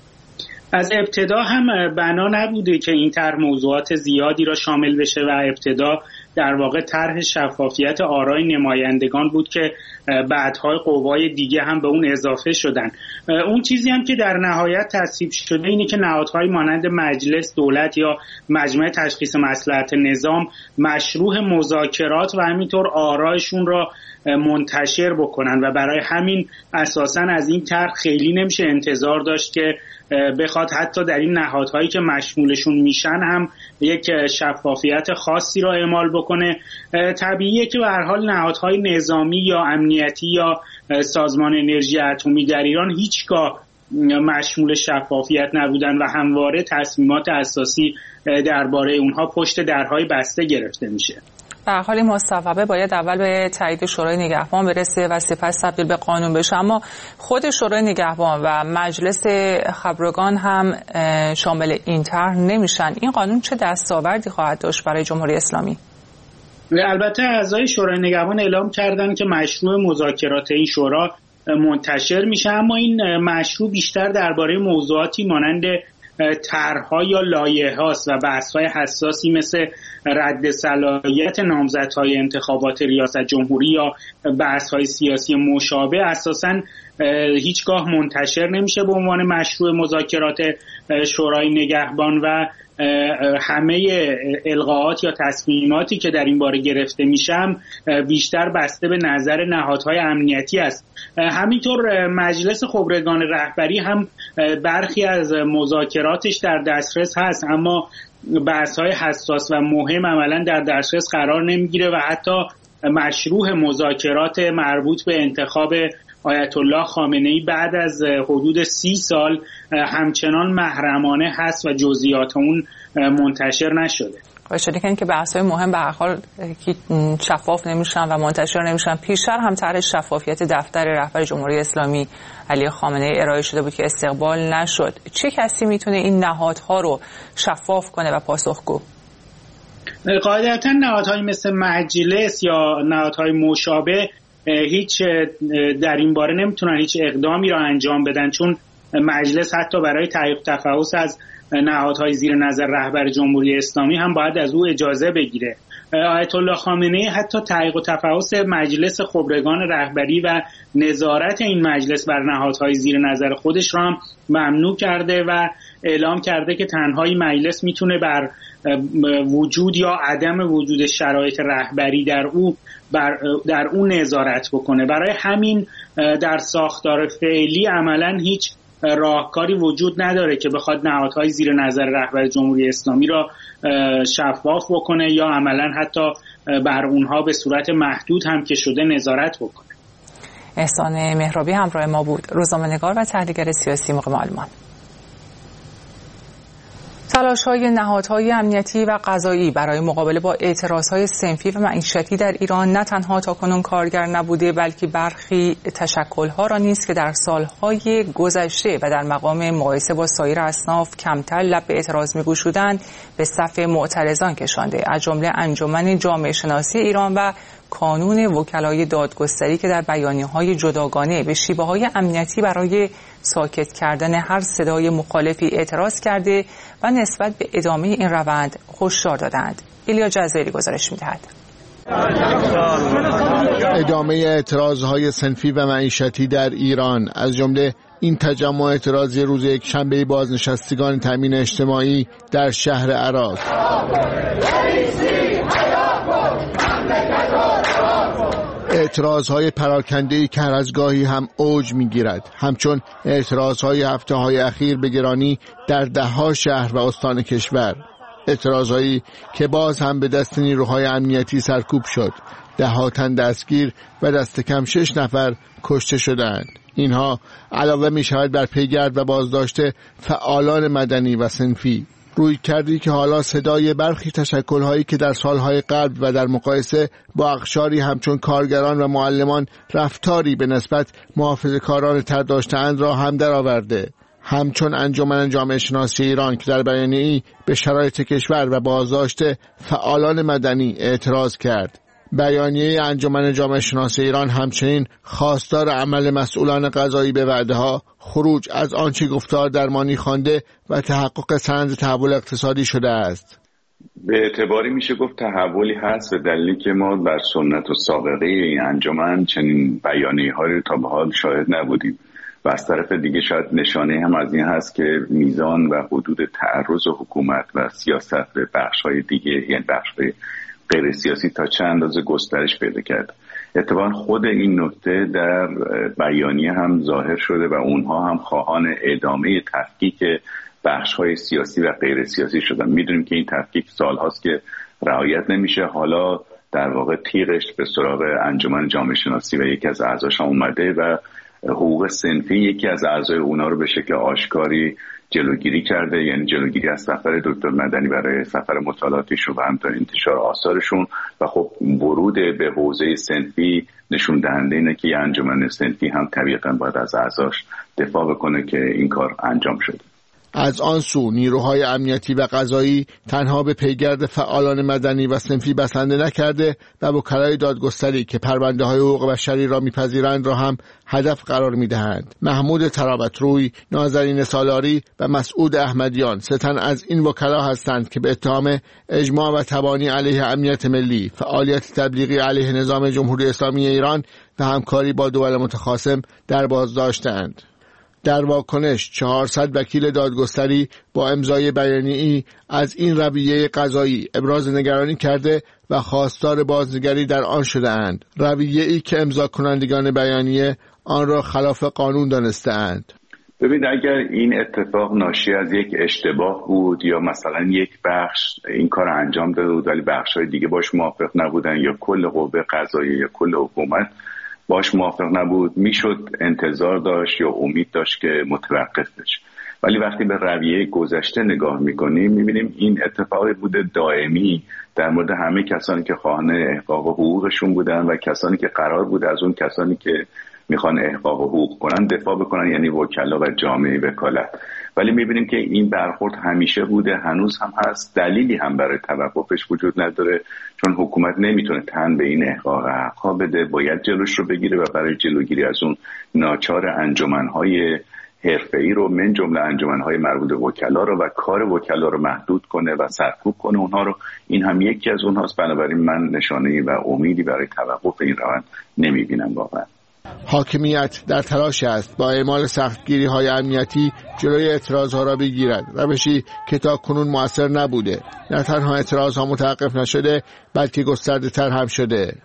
از ابتدا هم بنا نبوده که این طرح موضوعات زیادی را شامل بشه و ابتدا در واقع طرح شفافیت آرای نمایندگان بود که بعدهای قوای دیگه هم به اون اضافه شدن. اون چیزی هم که در نهایت تصویب شده اینه که نهادهای مانند مجلس، دولت یا مجمع تشخیص مصلحت نظام مشروع مذاکرات و همینطور آرایشون را منتشر بکنن و برای همین اساساً از این طرح خیلی نمیشه انتظار داشت که بخواد حتی در این نهادهایی که مشمولشون میشن هم یک شفافیت خاصی را اعمال بکنه. طبیعیه که به هر حال نهادهای نظامی یا امنیتی یا سازمان انرژی اتمی در ایران هیچگاه مشمول شفافیت نبودن و همواره تصمیمات اساسی درباره اونها پشت درهای بسته گرفته میشه. به هر حال این مصوبه باید اول به تایید شورای نگهبان برسه و سپس تبدیل به قانون بشه، اما خود شورای نگهبان و مجلس خبرگان هم شامل این طرح نمیشن. این قانون چه دستاوردی خواهد داشت برای جمهوری اسلامی؟ البته اعضای شورای نگهبان اعلام کردن که مشروع مذاکرات این شورا منتشر میشه، اما این مشروع بیشتر درباره موضوعاتی مانند طرح‌ها یا لایحه‌هاست و بحث‌های حساسی مثل رد صلاحیت نامزدهای انتخابات ریاست جمهوری یا بحث‌های سیاسی مشابه اساساً هیچگاه منتشر نمیشه به عنوان مشروع مذاکرات شورای نگهبان و همه القاءات یا تصمیماتی که در این باره گرفته میشم بیشتر بسته به نظر نهادهای امنیتی است. همینطور مجلس خبرگان رهبری هم برخی از مذاکراتش در دسترس هست، اما بحث‌های حساس و مهم عملاً در دسترس قرار نمیگیره و حتی مشروع مذاکرات مربوط به انتخاب آیت الله خامنه‌ای بعد از حدود سی سال همچنان محرمانه هست و جزئیات اون منتشر نشده. شدیدن که بحث‌های مهم به هر حال شفاف نمیشن و منتشر نمیشن. پیشتر هم طرح شفافیت دفتر رهبر جمهوری اسلامی علی خامنه‌ای ارائه شده بود که استقبال نشد. چه کسی میتونه این نهادها رو شفاف کنه و پاسخگو؟ قاعدتاً نهادهای مثل مجلس یا نهادهای مشابه هیچ در این باره نمیتونن هیچ اقدامی را انجام بدن، چون مجلس حتی برای تحقیق تفحص از نهادهای زیر نظر رهبر جمهوری اسلامی هم باید از او اجازه بگیره. آیت الله خامنه‌ای حتی تحقیق و تفحص مجلس خبرگان رهبری و نظارت این مجلس بر نهادهای زیر نظر خودش را هم ممنوع کرده و اعلام کرده که تنهایی مجلس میتونه بر وجود یا عدم وجود شرایط رهبری در او بر در اون نظارت بکنه. برای همین در ساختار فعلی عملاً هیچ راهکاری وجود نداره که بخواد نهادهای زیر نظر رهبر جمهوری اسلامی را شفاف بکنه یا عملاً حتی بر اونها به صورت محدود هم که شده نظارت بکنه. احسان مهرابی همراه ما بود، روزنامه‌نگار و تحلیلگر سیاسی مقیم آلمان. تلاش‌های نهادهای امنیتی و قضایی برای مقابله با اعتراضهای صنفی و معیشتی در ایران نه تنها تاکنون کارگر نبوده، بلکه برخی تشکل‌ها را نیز که در سالهای گذشته و در مقام مقایسه با سایر اصناف کمتر لب به اعتراض می‌گشودند به صف معترضان کشانده، از جمله انجمن جامعه شناسی ایران و کانون وکلای دادگستری که در بیانیه‌های جداگانه به شیوه‌های امنیتی برای ساکت کردن هر صدای مخالفی اعتراض کرده و نسبت به ادامه این روند هشدار دادند. ایلیا جزایری گزارش می‌دهد. ادامه اعتراضهای صنفی و معیشتی در ایران، از جمله این تجمع اعتراضی روز یکشنبه بازنشستگان تامین اجتماعی در شهر عراق. اعتراضهای پراکنده‌ای که هر از گاهی هم اوج می‌گیرد، همچون اعتراضهای هفته‌های اخیر به گرانی در ده‌ها شهر و استان کشور. اعتراضهایی که باز هم به دست نیروهای امنیتی سرکوب شد. ده‌ها تن دستگیر و دست کم شش نفر کشته شدند. اینها علاوه می‌شود بر پیگرد و بازداشت فعالان مدنی و صنفی. روی کردی که حالا صدای برخی تشکل‌هایی که در سالهای قبل و در مقایسه با اقشاری همچون کارگران و معلمان رفتاری به نسبت محافظه‌کاران تر داشته‌اند را هم درآورده، همچون انجمن جامعه شناسی ایران که در بیانیه‌ای به شرایط کشور و بازداشت فعالان مدنی اعتراض کرد. بیانیه انجمن جامعه شناسی ایران همچنین خواستار عمل مسئولان قضایی به وعده‌ها، خروج از آنچه گفتار درمانی خوانده و تحقق سند تحول اقتصادی شده است. به اعتباری میشه گفت تحولی هست به دلیلی که ما بر سنت و سابقه این انجمن چنین بیانیه‌ها رو تا به حال شاهد نبودیم و از طرف دیگه شاید نشانه هم از این هست که میزان و حدود تعرض حکومت و سیاست به بخش‌های دیگه، یعنی بخش‌های غیر سیاسی، تا چند اندازه گسترش پیدا کرد. اتفاقا خود این نکته در بیانیه هم ظاهر شده و اونها هم خواهان ادامه تفکیک بخش‌های سیاسی و غیر سیاسی شدن. میدونیم که این تفکیک سال‌هاست که رعایت نمیشه. حالا در واقع تیغش به سراغ انجمن جامعه شناسی و یکی از اعضاش هم اومده و حقوق صنفی یکی از اعضای اونا رو به شکل آشکاری جلوگیری کرده، یعنی جلوگیری از سفر دکتر مدنی برای سفر مطالعاتشون و همینطور انتشار آثارشون. و خب ورود به حوزه صنفی نشون دهنده اینه که انجمن صنفی هم طبیعتاً باید از اعضاش دفاع بکنه که این کار انجام شده. از آن سو نیروهای امنیتی و قضایی تنها به پیگرد فعالان مدنی و صنفی بسنده نکرده و وکلای دادگستری که پرونده های حقوق بشری را میپذیرند را هم هدف قرار میدهند. محمود ترابتروی، نازنین سالاری و مسعود احمدیان سه تن از این وکلا هستند که به اتهام اجماع و تبانی علیه امنیت ملی، فعالیت تبلیغی علیه نظام جمهوری اسلامی ایران و همکاری با دول متخاصم در بازداشتند. در واکنش چهارصد وکیل دادگستری با امضای بیانیه‌ای از این رویه قضایی ابراز نگرانی کرده و خواستار بازنگری در آن شده‌اند. رویه‌ای که امضا کنندگان بیانیه آن را خلاف قانون دانسته‌اند. ببین، اگر این اتفاق ناشی از یک اشتباه بود یا مثلا یک بخش این کار انجام داده بود ولی بخش‌های دیگه باش موافق نبودن یا کل قوه قضاییه یا کل حکومت باش موافق نبود، میشد انتظار داشت یا امید داشت که متوقف بشه. ولی وقتی به رویه گذشته نگاه میکنیم میبینیم این اتفاقی بوده دائمی در مورد همه کسانی که خواهان احقاق حقوقشون بودن و کسانی که قرار بود از اون کسانی که میخوان احقاق حقوق کنن دفاع بکنن، یعنی وکلا و جامعه وکالت. ولی میبینیم که این برخورد همیشه بوده، هنوز هم هست، دلیلی هم برای توقفش وجود نداره، چون حکومت نمیتونه تن به این احقاق حقها بده، باید جلوش رو بگیره و برای جلوگیری از اون ناچار انجمنهای حرفه‌ای رو من جمله انجمنهای مربوط به وکلا رو و کار وکلا رو محدود کنه و سرکوب کنه اونها رو. این هم یکی از اونهاست. بنابراین من نشانه‌ای و امیدی برای توقف این روند نمیبینم واقعا. حاکمیت در تلاش است با اعمال سختگیری های امنیتی جلوی اعتراض ها را بگیرد، روشی که تا کنون مؤثر نبوده. نه تنها اعتراض ها متوقف نشده بلکه گسترده تر هم شده.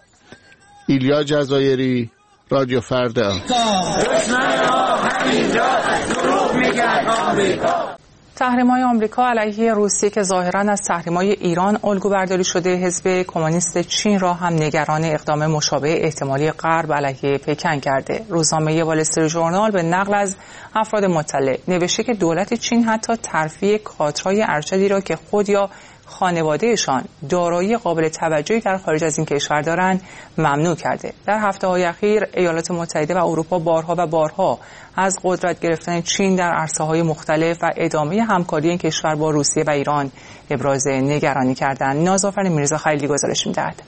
ایلیا جزایری، رادیو فردا. تحریم‌های آمریکا علیه روسیه که ظاهراً از تحریم‌های ایران الگو برداری شده، حزب کمونیست چین را هم نگران اقدام مشابه احتمالی غرب علیه پکن کرده. روزنامه وال استریت ژورنال به نقل از افراد مطلع نوشته که دولت چین حتی ترفیع کادرهای ارشدی را که خود یا خانوادهشان دارایی قابل توجهی در خارج از این کشور دارند ممنوع کرده. در هفته‌های اخیر ایالات متحده و اروپا بارها و بارها از قدرت گرفتن چین در عرصه‌های مختلف و ادامه همکاری این کشور با روسیه و ایران ابراز نگرانی کردند. نازآفرین میرزا خلیلی گزارش می‌دهد.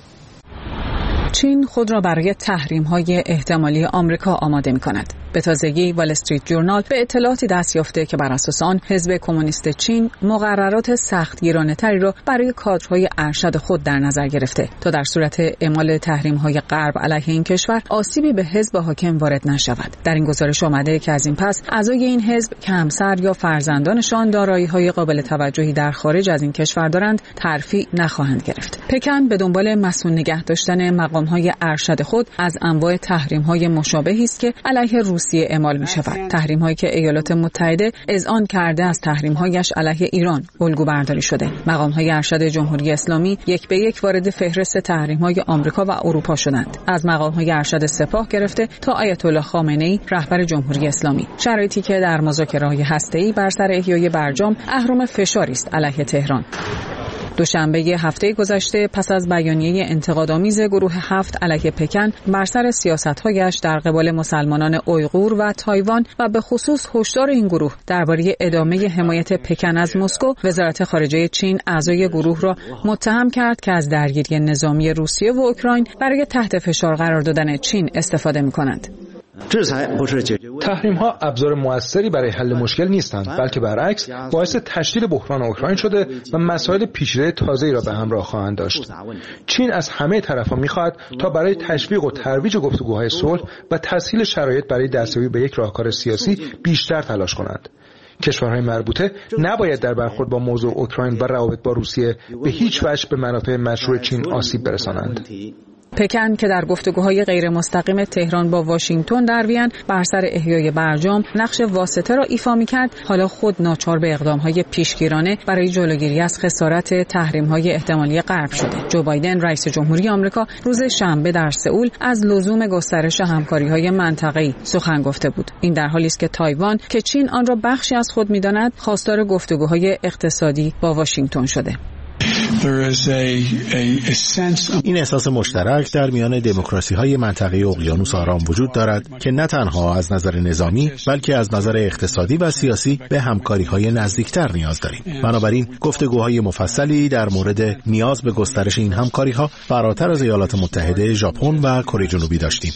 چین خود را برای تحریم‌های احتمالی آمریکا آماده می‌کند. به تازگی وال استریت ژورنال به اطلاعاتی دست یافته که بر اساس آن حزب کمونیست چین مقررات سختگیرانه‌تری را برای کادرهای ارشد خود در نظر گرفته تا در صورت اعمال تحریم‌های غرب علیه این کشور آسیبی به حزب حاکم وارد نشود. در این گزارش آمده که از این پس اعضای این حزب که همسر یا فرزندانشان دارایی‌های قابل توجهی در خارج از این کشور دارند ترفیع نخواهند گرفت. پکن به دنبال مسئول نگه داشتن مقام‌های ارشد خود از انواع تحریم‌های مشابهی است که علیه روسیه اعمال می شود. تحریم هایی که ایالات متحده اذعان کرده از تحریم هایش علیه ایران الگو برداری شده. مقام های ارشد جمهوری اسلامی یک به یک وارد فهرست تحریم های آمریکا و اروپا شدند. از مقام های ارشد سپاه گرفته تا آیت الله خامنه‌ای رهبر جمهوری اسلامی. شرایطی که در مذاکره‌های هسته‌ای بر سر احیای برجام اهرم فشاری است علیه تهران. دوشنبه هفته گذشته پس از بیانیه انتقادآمیز گروه هفت علیه پکن بر سر سیاست‌هایش در قبال مسلمانان اویغور و تایوان و به خصوص هشدار این گروه درباره ادامه حمایت پکن از مسکو، وزارت خارجه چین اعضای گروه را متهم کرد که از درگیری نظامی روسیه و اوکراین برای تحت فشار قرار دادن چین استفاده می‌کنند. تحریم ها ابزار موثری برای حل مشکل نیستند، بلکه برعکس باعث تشدید بحران اوکراین شده و مسائل پیچیده تازه‌ای را به همراه خواهند داشت. چین از همه طرف‌ها می‌خواهد تا برای تشویق و ترویج گفتگوهای صلح و تسهیل شرایط برای دستیابی به یک راهکار سیاسی بیشتر تلاش کنند. کشورهای مربوطه نباید در برخورد با موضوع اوکراین و روابط با روسیه به هیچ وجه به منافع مشروع چین آسیب برسانند. پکن که در گفتگوهای غیر مستقیم تهران با واشنگتن در وین بر سر احیای برجام نقش واسطه را ایفا می‌کرد، حالا خود ناچار به اقدام‌های پیشگیرانه برای جلوگیری از خسارت تحریم‌های احتمالی غرب شده. جو بایدن رئیس جمهوری آمریکا روز شنبه در سئول از لزوم گسترش همکاری‌های منطقه‌ای سخن گفته بود. این در حالی است که تایوان که چین آن را بخشی از خود می‌داند، خواستار گفتگوهای اقتصادی با واشنگتن شده. این احساس مشترک در میان دموکراسی‌های منطقه اقیانوس آرام وجود دارد که نه تنها از نظر نظامی بلکه از نظر اقتصادی و سیاسی به همکاری‌های نزدیکتر نیاز داریم. بنابراین گفتگوهای مفصلی در مورد نیاز به گسترش این همکاری‌ها فراتر از ایالات متحده، ژاپن و کره جنوبی داشتیم.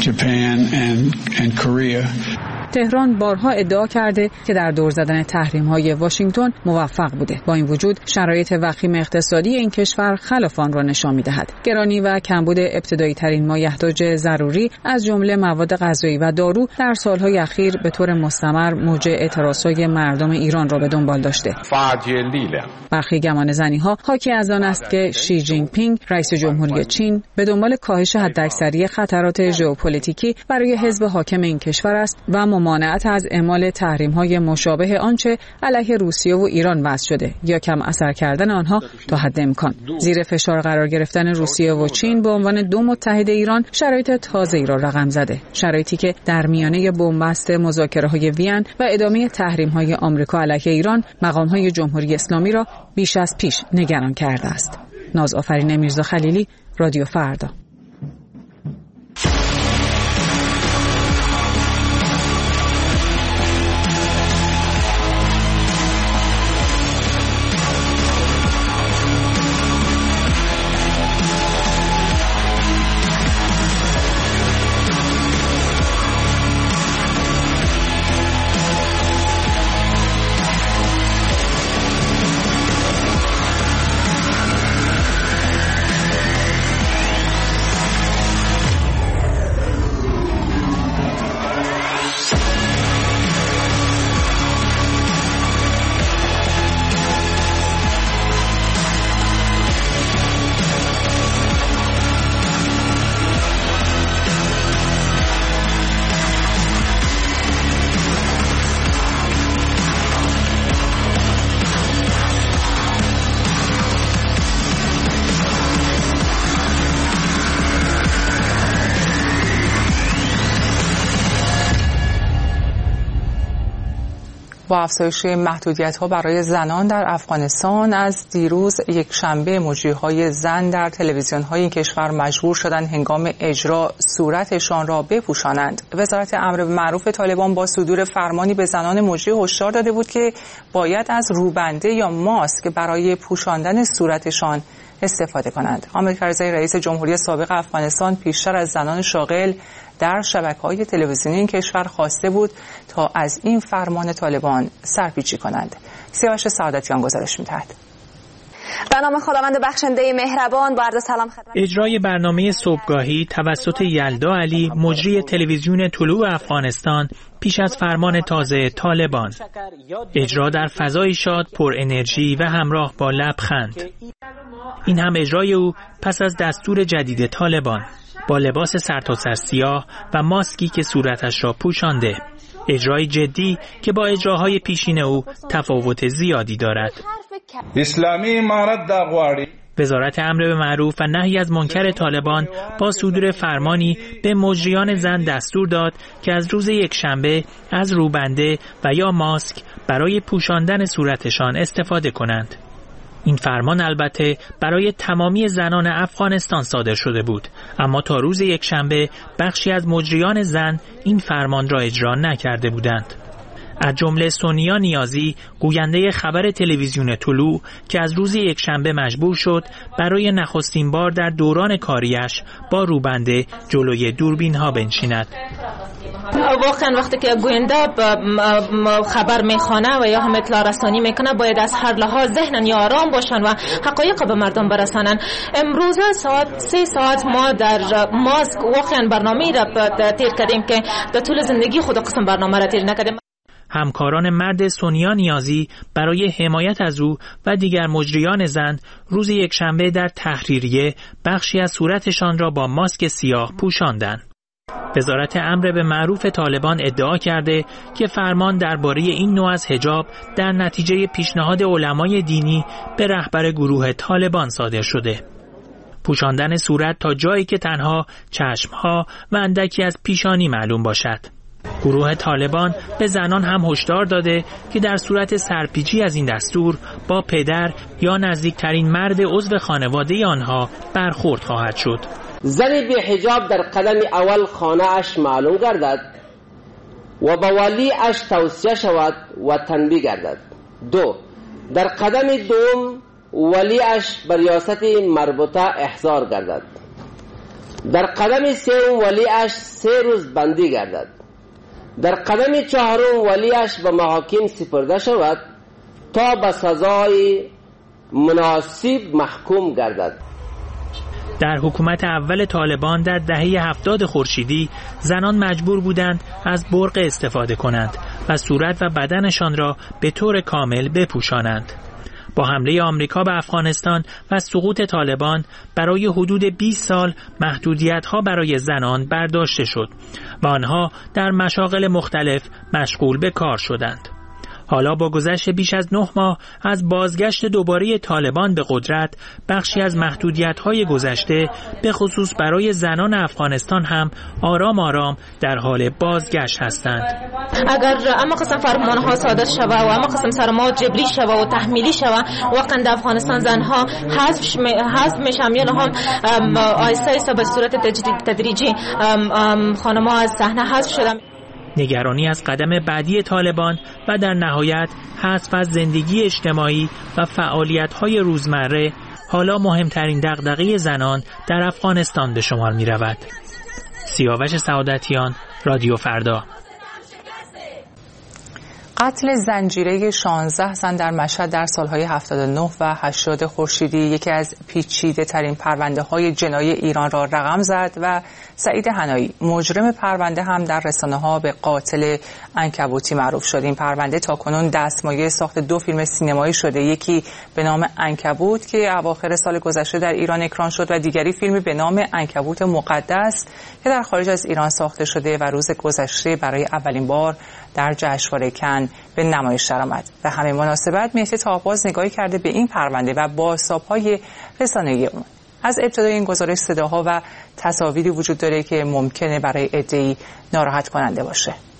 تهران بارها ادعا کرده که در دور زدن تحریم‌های واشنگتن موفق بوده. با این وجود شرایط وخیم اقتصادی این کشور خلاف آن را نشان می‌دهد. گرانی و کمبود ابتدایی‌ترین مایحتاج ضروری از جمله مواد غذایی و دارو در سال‌های اخیر به طور مستمر موج اعتراض‌های مردم ایران را به دنبال داشته. برخی گمانه‌زنی‌ها حاکی از آن است که شی جین پینگ رئیس جمهوری چین به دنبال کاهش حداکثری خطرات ژئوپلیتیکی برای حزب حاکم این کشور است و ممانعت از اعمال تحریم‌های مشابه آنچه علیه روسیه و ایران وضع شده یا کم اثر کردن آنها تا حد امکان. زیر فشار قرار گرفتن روسیه و چین به عنوان دو متحد ایران شرایط تازه‌ای را رقم زده. شرایطی که در میانه بنبست مذاکره‌های وین و ادامه تحریم‌های آمریکا علیه ایران مقام‌های جمهوری اسلامی را بیش از پیش نگران کرده است. نازآفرین میرزا خلیلی، رادیو فردا. با افزایش محدودیت‌ها برای زنان در افغانستان از دیروز یک شنبه مجری‌های زن در تلویزیون‌های این کشور مجبور شدند هنگام اجرا صورتشان را بپوشانند. وزارت امر معروف طالبان با صدور فرمانی به زنان مجری هشدار داده بود که باید از روبنده یا ماسک برای پوشاندن صورتشان استفاده کنند. حامد کرزی رئیس جمهوری سابق افغانستان پیشتر از زنان شاغل در شبکه‌های تلویزیونی این کشور خواسته بود تا از این فرمان طالبان سرپیچی کنند. سیاوش سعادتیان گزارش می‌دهد. به نام خداوند بخشنده مهربان، با عرض سلام خدمت. اجرای برنامه صبحگاهی توسط یلدا علی مجری تلویزیون طلوع افغانستان پیش از فرمان تازه طالبان. اجرا در فضای شاد، پر انرژی و همراه با لبخند. این هم اجرای او پس از دستور جدید طالبان با لباس سرتاسر سیاه و ماسکی که صورتش را پوشانده. اجرای جدی که با اجراهای پیشین او تفاوت زیادی دارد. اسلامی امارت دا غواړي. وزارت امر به معروف و نهی از منکر طالبان با صدور فرمانی به مجریان زن دستور داد که از روز یکشنبه از روبنده و یا ماسک برای پوشاندن صورتشان استفاده کنند. این فرمان البته برای تمامی زنان افغانستان صادر شده بود، اما تا روز یکشنبه بخشی از مجریان زن این فرمان را اجرا نکرده بودند. از جمله سونیا نیازی، گوینده خبر تلویزیون طلوع که از روز یکشنبه مجبور شد برای نخستین بار در دوران کاریش با روبنده جلوی دوربین ها بنشیند. واقعا وقتی که گوینده خبر میخوانه و یا هم اطلاع رسانی میکنه باید از هر لحاظ ذهنن یا آرام باشن و حقایق به مردم برسانن. امروز ساعت سه ساعت ما در ماسک واقعا برنامه را تیر کردیم که در طول زندگی خود قسم برنامه را تیر نکردیم. همکاران مرد سونیا نیازی برای حمایت از او و دیگر مجریان زن روز یکشنبه در تحریریه بخشی از صورتشان را با ماسک سیاه پوشاندند. وزارت امر به معروف طالبان ادعا کرده که فرمان درباره این نوع از حجاب در نتیجه پیشنهاد علمای دینی به رهبر گروه طالبان صادر شده. پوشاندن صورت تا جایی که تنها چشمها و اندکی از پیشانی معلوم باشد. گروه طالبان به زنان هم هشدار داده که در صورت سرپیچی از این دستور با پدر یا نزدیکترین مرد عضو خانواده آنها برخورد خواهد شد. زن بی حجاب در قدم اول خانه اش معلوم گردد و به ولی اش توصیه شود و تنبیه گردد. دو، در قدم دوم ولی اش بر ریاست مربوطه احضار گردد. در قدم سوم ولی اش سه روز بندی گردد. در قدم چهارم ولیش به محاکم سپرده شود تا به سزای مناسب محکوم گردد. در حکومت اول طالبان در دهه هفتاد خورشیدی زنان مجبور بودند از برقع استفاده کنند و صورت و بدنشان را به طور کامل بپوشانند. با حمله آمریکا به افغانستان و سقوط طالبان برای حدود بیست سال محدودیت‌ها برای زنان برداشته شد و آنها در مشاغل مختلف مشغول به کار شدند. حالا با گذشت بیش از نه ماه از بازگشت دوباره طالبان به قدرت، بخشی از محدودیت‌های گذشته به خصوص برای زنان افغانستان هم آرام آرام در حال بازگشت هستند. اگر اما قسم فرمانها صادر شود و اما قسم سرما جبری شود و تحمیلی شود واقعا در افغانستان زنها حذف حذف میشن یا هم آیسته آیسته به صورت تدریجی خانم‌ها از صحنه حذف شدن. نگرانی از قدم بعدی طالبان و در نهایت حذف از زندگی اجتماعی و فعالیت‌های روزمره حالا مهمترین دغدغه زنان در افغانستان به شمار می‌رود. سیاوش سعادتیان، رادیو فردا. قتل زنجیره شانزده زن در مشهد در سالهای هفتاد و نه و هشتاد خورشیدی یکی از پیچیده ترین پرونده های جنایی ایران را رقم زد و سعید حنایی مجرم پرونده هم در رسانه ها به قاتل عنکبوتی معروف شد. این پرونده تاکنون دستمایه ساخت دو فیلم سینمایی شده، یکی به نام عنکبوت که اواخر سال گذشته در ایران اکران شد و دیگری فیلمی به نام عنکبوت مقدس که در خارج از ایران ساخته شده و روز گذشته برای اولین بار در جشنواره کن به نمایش درآمد. به همین مناسبت مهدی تاهباز نگاهی کرده به این پرونده و بازتاب‌های رسانه‌ای اون. از ابتدای این گزارش صداها و تصاویری وجود داره که ممکنه برای عده‌ای ناراحت کننده باشه.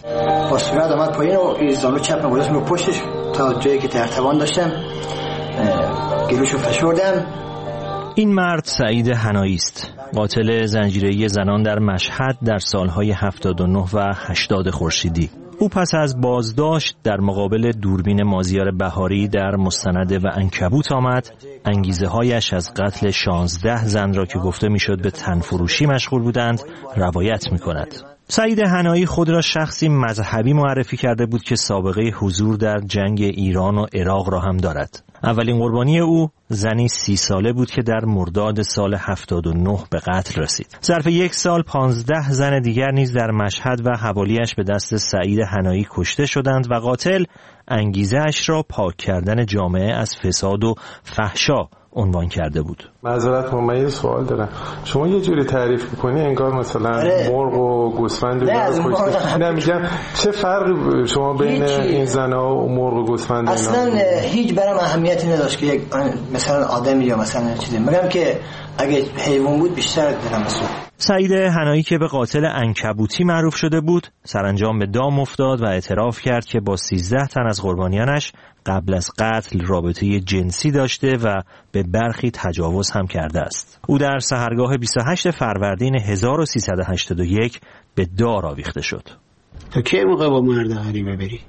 با سرعت آمد پایین و زانو چپ گذاشتم رو پشتش تا جایی که در توان داشتم گلوشو فشردم. این مرد سعید حنایی است، قاتل زنجیره‌ای زنان در مشهد در سالهای هفتاد و نه و هشتاد خورشیدی. او پس از بازداشت در مقابل دوربین مازیار بهاری در مستند و عنکبوت آمد. انگیزه هایش از قتل شانزده زن را که گفته میشد به تنفروشی مشغول بودند روایت می کند. سعید حنایی خود را شخصی مذهبی معرفی کرده بود که سابقه حضور در جنگ ایران و عراق را هم دارد. اولین قربانی او زنی سی ساله بود که در مرداد سال هفتاد و نه به قتل رسید. ظرف یک سال پانزده زن دیگر نیز در مشهد و حوالیش به دست سعید حنایی کشته شدند و قاتل انگیزه‌اش را پاک کردن جامعه از فساد و فحشا عنوان کرده بود. معذرت من یه سوال دارم. شما یه جوری تعریف می‌کنی انگار مثلا مرغ و گوسفند رو کشته. نه میگم چه فرقی شما بین این زنا و مرغ و گوسفند اصلا هیچ برام اهمیتی نداشت که یک مثلا آدمی یا مثلا چیزی. میگم که اگه حیوان بود بیشتر دلم می‌سوخت. سعید حنایی که به قاتل عنکبوتی معروف شده بود سرانجام به دام افتاد و اعتراف کرد که با سیزده تن از قربانیانش قبل از قتل رابطه جنسی داشته و به برخی تجاوز هم کرده است. او در سحرگاه بیست و هشتم فروردین هزار و سیصد و هشتاد و یک به دار آویخته شد. تو کی موقع با مرد حریمه بری؟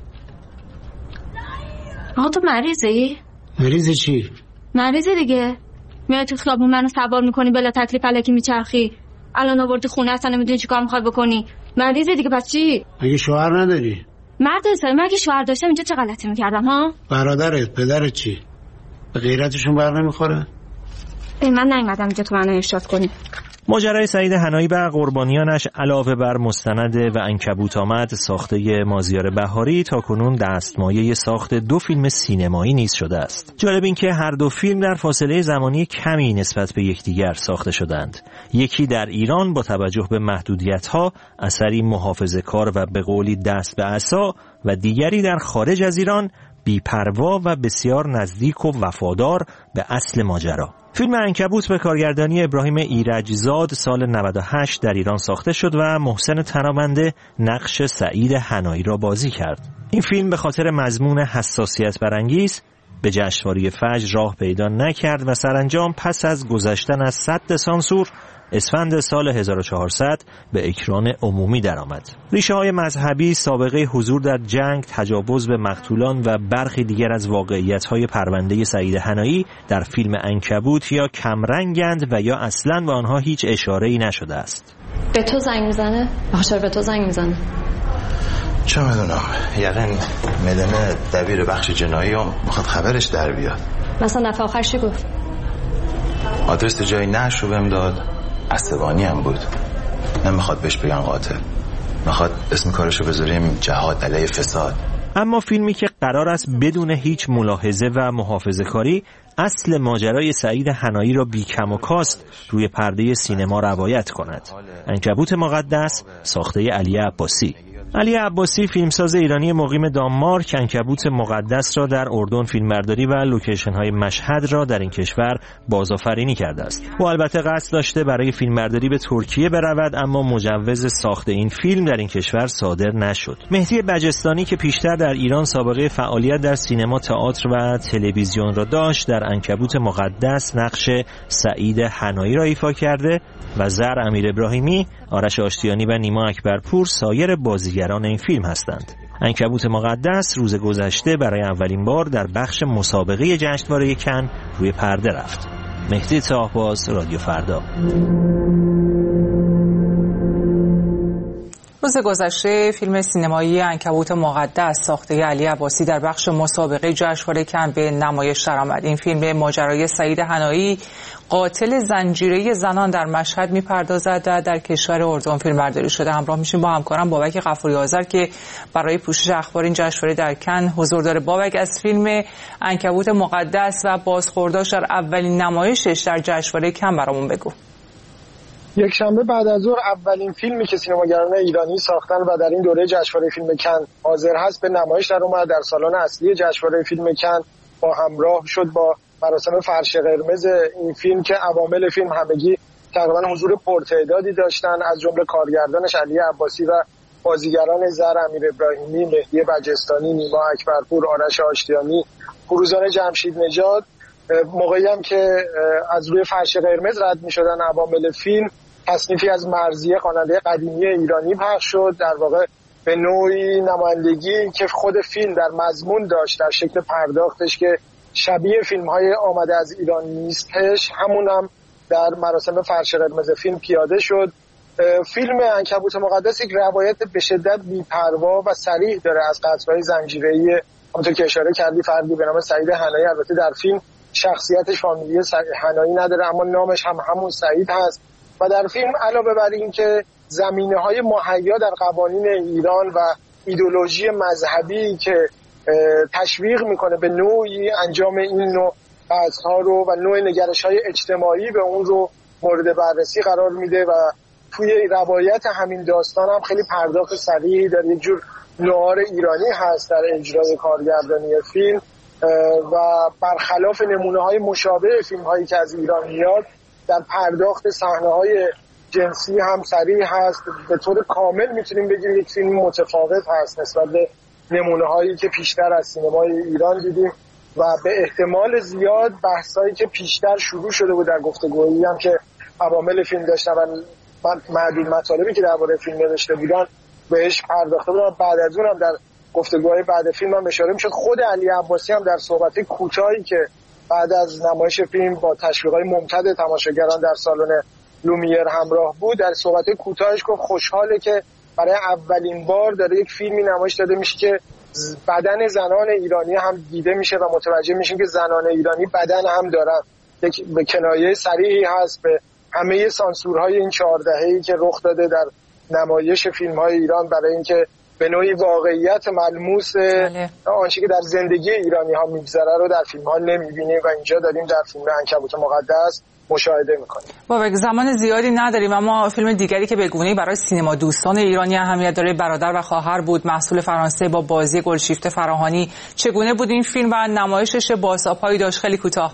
آقا تو مریضی؟ مریض چی؟ مریضی دیگه. میای تو خیابون منو سوار میکنی بلا تکلیف الکی میچرخی. الان آوردی خونه اصلا نمیدونی چیکار میخوای بکنی. مریضی دیگه پس چی؟ مگه شوهر نداری؟ مرد حسابی مگه شوهر داشتم اینجا چه غلطی میکردم ها؟ برادرت پدرت چی؟ به غیرتشون بر نمیخوره؟ ای من نیومدم اینجا تو منو ارشاد کنی. ماجرای سعید حنایی و قربانیانش علاوه بر مستند و عنکبوت آمد ساخته مازیار بهاری تاکنون دستمایه ساخت دو فیلم سینمایی نیز شده است. جالب این که هر دو فیلم در فاصله زمانی کمی نسبت به یکدیگر ساخته شدند. یکی در ایران با توجه به محدودیت‌ها اثری محافظه‌کار و به قولی دست به عصا و دیگری در خارج از ایران بی‌پروا و بسیار نزدیک و وفادار به اصل ماجرا. فیلم عنکبوت به کارگردانی ابراهیم ایرجزاد سال نود و هشت در ایران ساخته شد و محسن تنابنده نقش سعید حنایی را بازی کرد. این فیلم به خاطر مضمون حساسیت برانگیز به جشنواره فجر راه پیدا نکرد و سرانجام پس از گذشتن از سد سانسور اسفند سال هزار و چهارصد به اکران عمومی درآمد. ریشه‌های مذهبی، سابقه حضور در جنگ، تجاوز به مقتولان و برخی دیگر از واقعیت‌های پرونده سعید حنایی در فیلم عنکبوت یا کمرنگند و یا اصلاً به آنها هیچ اشاره‌ای نشده است. به تو زنگ میزنه؟ آخه به تو زنگ میزنه. چه میدونم، یقین مدنه دبیر بخش جنایی هم میخواد خبرش در بیاد. مثلا دفعه آخر چی گفت؟ آدرس جایی نش رو بهم داد، عصبانی هم بود. نمیخواد بهش بگن قاتل، میخواد اسم کارشو بذاریم جهاد علیه فساد. اما فیلمی که قرار است بدون هیچ ملاحظه و محافظه‌کاری اصل ماجرای سعید حنایی را بی کم و کاست روی پرده سینما روایت کند. عنکبوت مقدس ساخته علی عباسی. علی عباسی فیلمساز ایرانی مقیم دانمارک عنکبوت مقدس را در اردن فیلمبرداری و لوکیشن های مشهد را در این کشور بازآفرینی کرده است. او البته قصد داشته برای فیلمبرداری به ترکیه برود اما مجوز ساخت این فیلم در این کشور صادر نشد. مهدی بجستانی که پیشتر در ایران سابقه فعالیت در سینما، تئاتر و تلویزیون را داشت در عنکبوت مقدس نقش سعید حنایی را ایفا کرده و زر امیر ابراهیمی، آرش آشتیانی و نیما اکبرپور سایر بازیگران این فیلم هستند. عنکبوت مقدس روز گذشته برای اولین بار در بخش مسابقه جشنواره کن روی پرده رفت. مهدی طاهباز، رادیو فردا. روز گذشته فیلم سینمایی عنکبوت مقدس ساخته علی عباسی در بخش مسابقه جشنواره کن به نمایش درآمد. این فیلم به ماجرای سعید حنایی قاتل زنجیره زنان در مشهد میپردازد و در کشور اردن فیلمبرداری شده. همراه میشیم با همکارم بابک غفوری آذر که برای پوشش اخبار این جشنواره در کن حضور داره. بابک، از فیلم عنکبوت مقدس و بازخورداش در اولین نمایشش در جشنواره کن برامون بگو. یک شنبه بعد از ظهر اولین فیلمی که سینماگران ایرانی ساختن و در این دوره جشنواره فیلم کن حاضر هست به نمایش در اومد. در سالن اصلی جشنواره فیلم کن با همراه شد با مراسم فرش قرمز این فیلم که عوامل فیلم همگی تقریبا حضور پرتعدادی داشتن، از جمله کارگردانش علی عباسی و بازیگران زر امیر ابراهیمی، مهدی بجستانی، نیما اکبرپور، آرش آشتیانی، فروزان جمشید نژاد، موقعی هم که از روی فرش قرمز رد می‌شدن عوامل فیلم، تصنیفی از مرضیه خواننده قدیمی ایرانی پخش شد، در واقع به نوعی نمایندگی که خود فیلم در مضمون داشت در شکل پرداختش که شبیه فیلم‌های آمده از ایران نیستش، همون هم در مراسم فرش قرمز فیلم پیاده شد. فیلم عنکبوت مقدس یک روایت به شدت بی‌پروا و صریح داره از قتل‌های زنجیره‌ای، همونطور که اشاره کردی، فردی به نام سعید حنایی. البته در فیلم شخصیتش فامیلی حنایی نداره اما نامش هم همون سعید هست و در فیلم علاوه بر این که زمینه‌های مهیا در قوانین ایران و ایدئولوژی مذهبی که تشویق میکنه به نوعی انجام این نوع قتل‌ها رو و نوع نگرش‌های اجتماعی به اون رو مورد بررسی قرار میده و توی روایت همین داستان هم خیلی پرداخت صریحی داره، یک جور نوار ایرانی هست در اجرای کارگردانی فیلم و برخلاف نمونه‌های مشابه فیلم‌هایی که از ایران میاد، در پرداخت صحنه‌های جنسی هم صریح هست. به طور کامل میتونیم بگیم یک فیلم متفاوت هست نسبت به نمونه‌هایی که پیشتر از سینمای ایران دیدیم و به احتمال زیاد بحثایی که پیشتر شروع شده بود در گفتگویی هم که عوامل فیلم داشتن و معدود مطالبی که درباره فیلم نوشته بودن بهش پرداخته بودن. بعد از اون هم در گفتگوهای بعد فیلم هم اشاره میشد. خود علی عباسی هم در صحبت کوتاهی که بعد از نمایش فیلم با تشویق‌های ممتد تماشاگران در سالن لومیر همراه بود، در صحبت کوتاهش گفت خوشحاله که برای اولین بار داره یک فیلمی نمایش داده میشه که بدن زنان ایرانی هم دیده میشه و متوجه میشیم که زنان ایرانی بدن هم دارن. یک به کنایه صریحی هست به همه سانسورهای این چهار دهه‌ای که رخ داده در نمایش فیلم‌های ایران برای اینکه به نوعی واقعیت ملموس آنچه که در زندگی ایرانی‌ها میگذره رو در فیلم‌ها نمی‌بینیم و اینجا داریم در فیلم عنکبوت مقدس مشاهده می‌کنیم. بابک زمان زیادی نداریم اما فیلم دیگری که به گونه‌ای برای سینما دوستان ایرانی اهمیت داره برادر و خواهر بود، محصول فرانسه با بازی گلشیفته فراهانی. چگونه بود این فیلم و نمایشش بازتاب‌هایی داشت؟ خیلی کوتاه.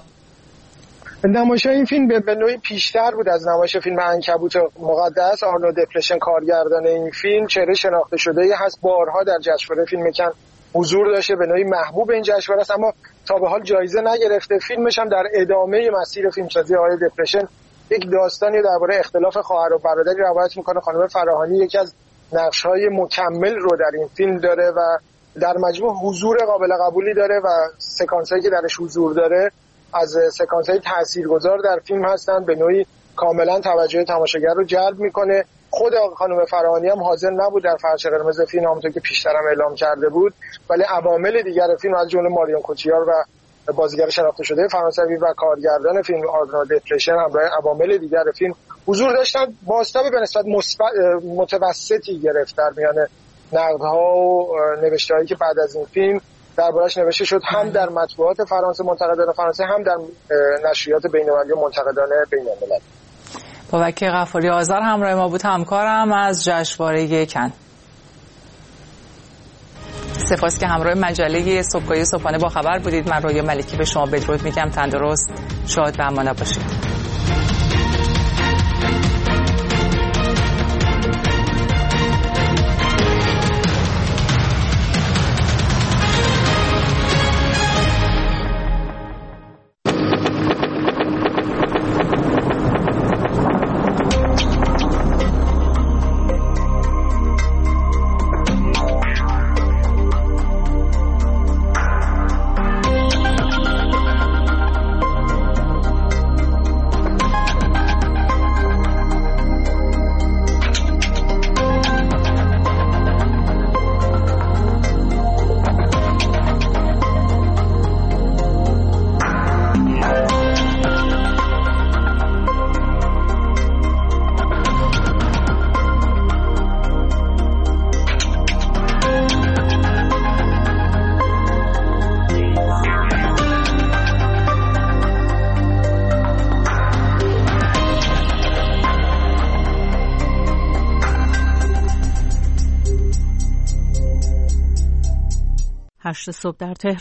نمایش این فیلم به نوعی پیشتر بود از نمایش فیلم عنکبوت مقدس. آرنو دپرشن کارگردان این فیلم چهره شناخته شده‌ای هست، بارها در جشنواره فیلم کن حضور داشته، به نوعی محبوب این جشنواره است اما تا به حال جایزه نگرفته. فیلمش هم در ادامه مسیر فیلمسازی آقای دپرشن یک داستانی درباره اختلاف خواهر و برادری روایت میکنه. خانم فراهانی یکی از نقش‌های مکمل رو در این فیلم داره و در مجموع حضور قابل قبولی داره و سکانسایی که درش حضور داره از سکانس‌های تاثیرگذار در فیلم هستن، به نوعی کاملا توجه تماشاگر رو جلب میکنه. خود خانم فراهانی هم حاضر نبود در فرش قرمز فیلم، همونطور که پیشتر هم اعلام کرده بود، ولی عوامل دیگر فیلم از جمله ماریون کوتیار و بازیگر شناخته شده فرانسوی و کارگردان فیلم آرنو دپرشن همراه عوامل دیگر فیلم حضور داشتن. بازتاب به نسبت متوسطی گرفت در میان نقدها و نوشته‌هایی که بعد از این فیلم دربارش نوشته شد، هم در مطبوعات فرانسه منتقدان فرانسه هم در نشریات بین‌المللی و منتقدان بین‌المللی. بابک غفاری آذر همراه ما بود، همکارم از جشنواره کن. سپاس که همراه مجله صبحگاهی صبحانه با خبر بودید. من رویا ملکی به شما بدرود میگم. تندرست، شاد و امان باشید. هشت صبح در تهران.